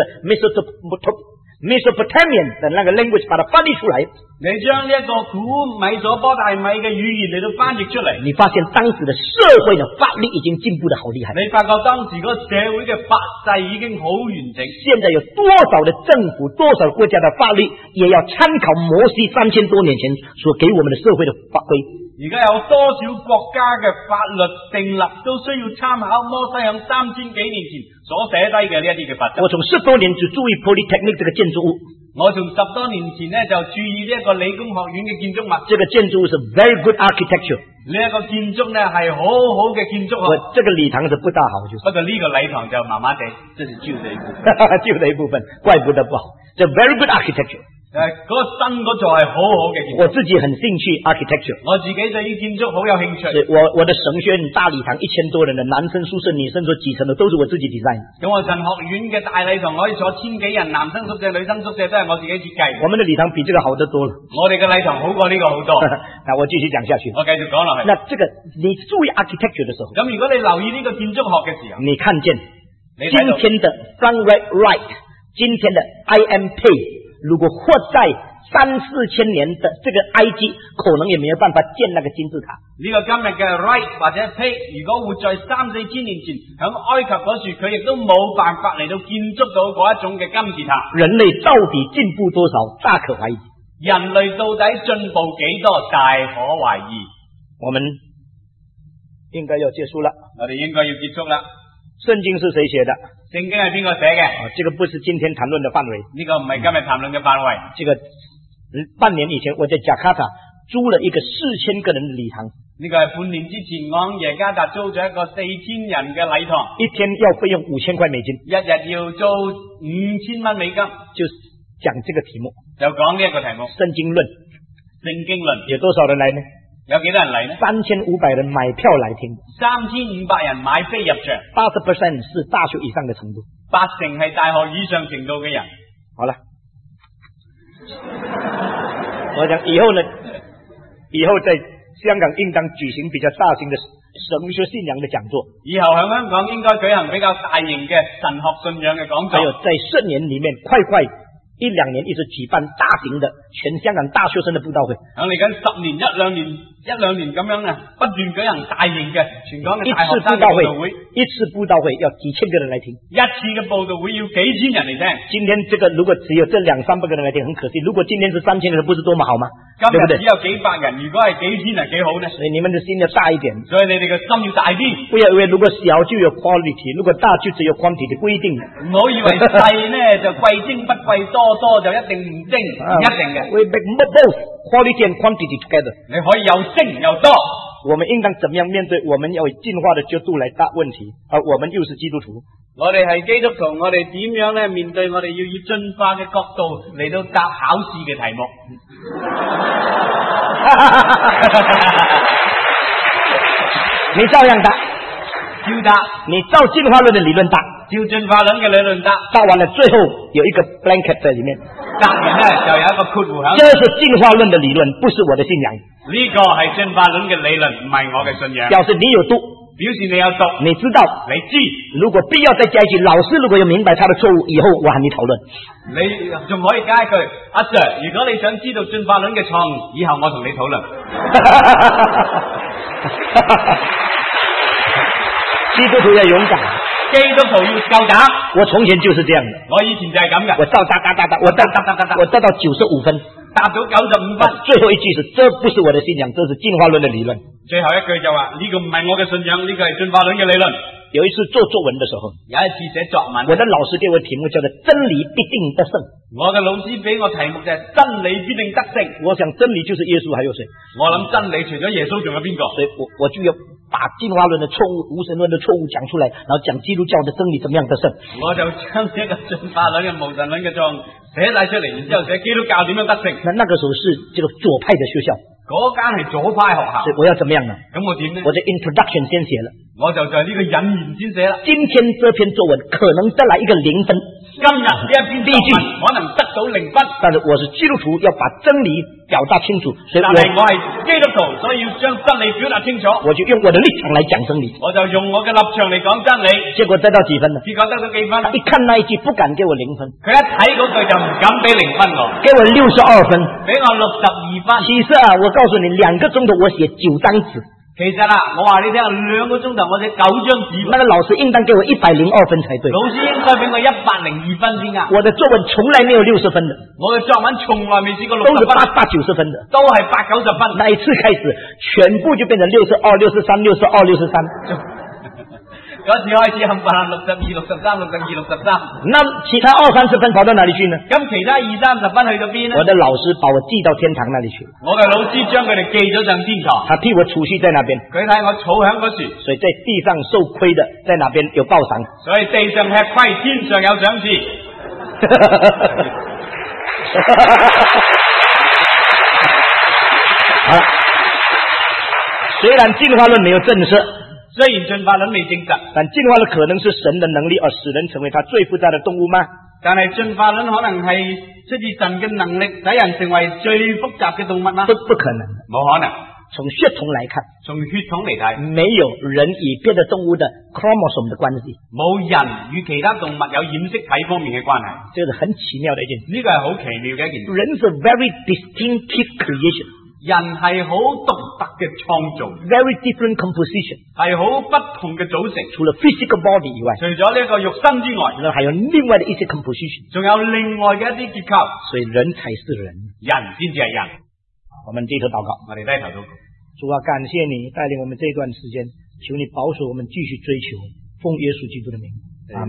B: Mesopotamian 的那個 language 把它翻譯出來，
C: 你將呢一個古米所波大米嘅語言嚟到翻譯出嚟，
B: 你發現當時的社會的法律已經進步得好厲害。
C: 你發覺當時嗰個社會嘅法制已經好完整。
B: 現在有多少的政府，多少國家的法律，也要參考摩西三千多年前所給我們的社會的法規。
C: 而家有多少國家嘅法律定立都需要參考摩西響三千幾年前所寫低嘅呢一啲嘅法則。
B: 我從十多年只注意 Polytechnic 這個建築物，
C: 我從十多年前呢就注意呢一個理工學院嘅建築物。
B: 這個建築物是 very good architecture。
C: 呢一個建築呢係好好嘅建築。
B: 我這個禮堂是不大好，就是。
C: 不過呢個禮堂就麻麻地，這是舊的一部分，
B: 舊的一部分，怪不得不好。這 very good architecture。
C: 誒，嗰個新嗰座係好好嘅建築。
B: 我自己很興趣 architecture。
C: 我自己對於建築好有興趣。
B: 我我的神學院大禮堂一千多人的男生宿舍、女生宿舍幾層的都是我自己 design。
C: 咁我神學院嘅大禮堂可以坐千幾人，男生宿舍、女生宿舍都係我自己設計。
B: 我們的禮堂比這個好得多了。
C: 我哋嘅禮堂好過呢個好多。
B: 那我繼續講下去。
C: 我繼續講落去。
B: 那這個你注意 architecture 的時候，
C: 咁如果你留意呢個建築學嘅時候，
B: 你看見
C: 你
B: 今天的 Frank Lloyd Wright，今天的 I M Pei， 如果活在三四千年的這個埃及，可能也沒有辦法建那個金字塔。
C: 呢個今日嘅 Wright 或者 Pei， 如果活在三四千年前響埃及嗰處，佢亦都冇辦法嚟到建築到嗰一種嘅金字塔。
B: 人類到底進步多少，大可懷疑。
C: 人類到底進步幾多，大可懷疑。
B: 我們應該要結束了。
C: 我哋應該要結束啦。
B: 聖經是誰寫的？
C: 聖經係邊個寫嘅？
B: 啊，這個不是今天談論的範圍。
C: 呢個唔係今日談論嘅範圍。
B: 這個半年以前，我在雅加達租了一個四千個人的禮堂。
C: 呢個係半年之前，我喺雅加達租咗一個四千人嘅禮堂，
B: 一天要費用五千塊美金，
C: 一日要租五千蚊美金，
B: 就是講這個題目，
C: 就講呢一個題目。
B: 聖經論，
C: 聖經論
B: 有多少人來呢？
C: 有幾多人嚟呢？
B: 三千五百人買票來聽，
C: 三千五百人買飛入場，
B: 八十 percent 是大學以上的程度，
C: 八成係大學以上程度嘅人。
B: 好了，我講以後呢，以後在香港應當舉行比較大型的神學信仰的講座，
C: 以後喺香港應該舉行比較大型嘅神學信仰嘅講座。
B: 還有在十年裏面，快快一兩年一直舉辦大型的全香港大學生的佈道會。
C: 響嚟緊十年一兩年之一兩年咁樣啊，不斷舉行大型嘅全港嘅
B: 一
C: 大學生
B: 次布道會
C: 嘅佈道會，
B: 一次布道會要幾千個人來聽。
C: 一次嘅佈道會要幾千人嚟聽。
B: 今天這個如果只有這兩三百個人來聽，很可惜。如果今天是三千個人，不是多麼好嗎？
C: 今
B: 對不對
C: 日只？有幾百人，如果係幾千人幾好呢？
B: 所以你們的心要大一點，
C: 所以你哋嘅心要大啲，
B: 不要以為如果小就有 quality，如果大就只有 quantity，不一定。
C: 唔好以為細呢就貴精不貴多，多就一定唔精，唔一定嘅。
B: We make both quality and quantity together。
C: 你可以又精又多。
B: 我們應當怎麼樣面對？我們要以進化的角度來答問題，而我們又是基督徒。
C: 我哋係基督徒，我哋點樣咧面對我哋要以進化嘅角度嚟到答考試嘅題目？
B: 你照樣答，
C: 照答，
B: 你照進化論的理論答，
C: 照進化論嘅理論答，
B: 答完了最後有一個 blanket 在裏面，
C: 答完咧就有一個括弧響。
B: 這是進化論的理論，不是我的信仰。
C: 呢個係進化論嘅理論，唔係我嘅信仰。
B: 表示你有讀，
C: 表示你有讀，
B: 你知道，
C: 你知。
B: 如果必要再加一句，老師如果有明白他的錯誤，以後我和你討論。
C: 你仲可以加一句，阿 Sir，如果你想知道進化論嘅錯誤，以後我同你討論。
B: 基督徒要勇敢，
C: 基督徒要夠膽。
B: 我從前就是這樣的，
C: 我以前就係咁嘅，
B: 我照答答答答，我答答答答答，我得到九十五分，
C: 答到九十五分。
B: 最後一句是，這不是我的信仰，這是進化論的理論。
C: 最後一句就話呢個唔係我嘅信仰，呢個係進化論嘅理論。
B: 有一次做作文的時候，
C: 有一次寫作文，
B: 我的老師給我題目叫做真理必定得勝。
C: 我嘅老師俾我題目就係真理必定得勝。
B: 我想真理就是耶穌，還有誰？
C: 我諗真理除咗耶穌仲有邊個？
B: 所以我我就要把進化論的錯誤、無神論的錯誤講出來，然後講基督教的真理怎麼樣得勝。
C: 我就將一個進化論嘅無神論嘅狀寫晒出嚟，然之後寫基督教點樣得勝。
B: 那那個時候是這個左派的學校，
C: 嗰間係左派學校。
B: 所以我要怎麼樣呢？
C: 咁我點呢？
B: 我在 introduction 先寫了，
C: 我就在呢個引言先寫啦。
B: 今天這篇作文可能得來一個零分，
C: 今日呢一篇作文可能得到零分，
B: 但是我是基督徒，要把真理表達清楚，所以
C: 但係我係基督徒，所以要將真理表達清楚。
B: 我就用我的立場來講真理，
C: 我就用我嘅立場嚟講真理。
B: 結果得到幾分呢？
C: 結果得到幾分？
B: 一看那一句不敢給我零分，
C: 佢一睇嗰句就唔敢俾零分我，
B: 給我六十二分，
C: 俾我六十二分。
B: 其實啊，我告訴你，兩個鐘頭我寫九張紙。
C: 其實啦，我話你聽，兩個鐘頭我寫九張紙，
B: 那個老師應當給我一百零二分才對。
C: 老師應該俾我一百零二分先啊！
B: 我的作文從來沒有六十分的，
C: 我嘅作文從來未試過六
B: 都是
C: 十分，
B: 八八九十分的，
C: 都係八九十分。
B: 那一次開始，全部就變成六十二、六十三、六十二、六十三。
C: 嗰次開始冚唪唥六十二、六十三、六十二、六十三。
B: 那其他二三十分跑到哪裏去呢？
C: 咁其他二三十分去到邊呢？
B: 我的老師把我寄到天堂那裏去。
C: 我嘅老師將佢哋寄咗上天堂，
B: 他替我儲蓄在那邊。
C: 佢睇我儲響嗰處，
B: 所以在地上受虧的，在那邊有報賞。
C: 所以地上吃虧，天上有賞賜。
B: 好了，雖然進化論沒有證實。
C: 雖然進化論未證實，
B: 但進化論可能是神的能力而使人成為他最複雜的動物嗎？
C: 但係進化論可能係出自神嘅能力，使人成為最複雜嘅動物嗎？
B: 不不可能，
C: 冇可能。
B: 從血統來看，
C: 從血統嚟睇，
B: 沒有人與別的動物的 chromosome 的關係，
C: 冇人與其他動物有染色體方面嘅關係，
B: 這是很奇妙的一件事。
C: 呢個係好奇妙嘅一件事。
B: 人是 very distinctive creation。
C: 人係好獨特嘅創造
B: ，very different composition，
C: 係好不同嘅組成。
B: 除了 physical body 以外，
C: 除咗呢一個肉身之外，
B: 還有另外的一些 composition，
C: 仲有另外嘅一啲結構。
B: 所以人才是人，
C: 人先至係人。
B: 我們低頭禱告，
C: 我哋低頭禱告。
B: 主啊，感謝你帶領我們這段時間，求你保守我們繼續追求，奉耶穌基督的名，阿門。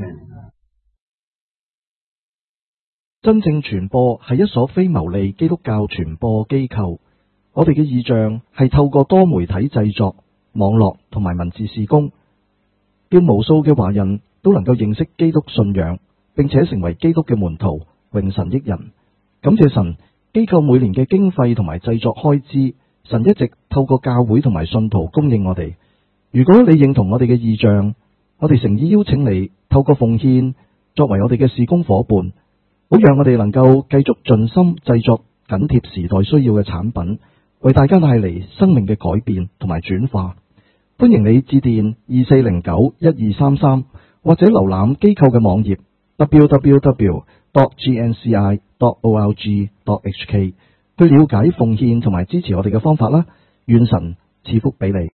A: 真正傳播係一所非牟利基督教傳播機構。我哋嘅意象係透過多媒體製作、網絡同埋文字事工，叫無數嘅華人都能夠認識基督信仰，並且成為基督嘅門徒，榮神益人。感謝神，機構每年嘅經費同埋製作開支，神一直透過教會同埋信徒供應我哋。如果你認同我哋嘅意象，我哋誠意邀請你透過奉獻作為我哋嘅事工夥伴，好讓我哋能夠繼續盡心製作緊貼時代需要嘅產品，為大家帶嚟生命嘅改變同埋轉化。歡迎你致電二四零九一二三三，或者瀏覽機構嘅網頁 double-u double-u double-u dot g n c i dot org dot h k 去了解奉獻同埋支持我哋嘅方法啦。 願神賜福俾你。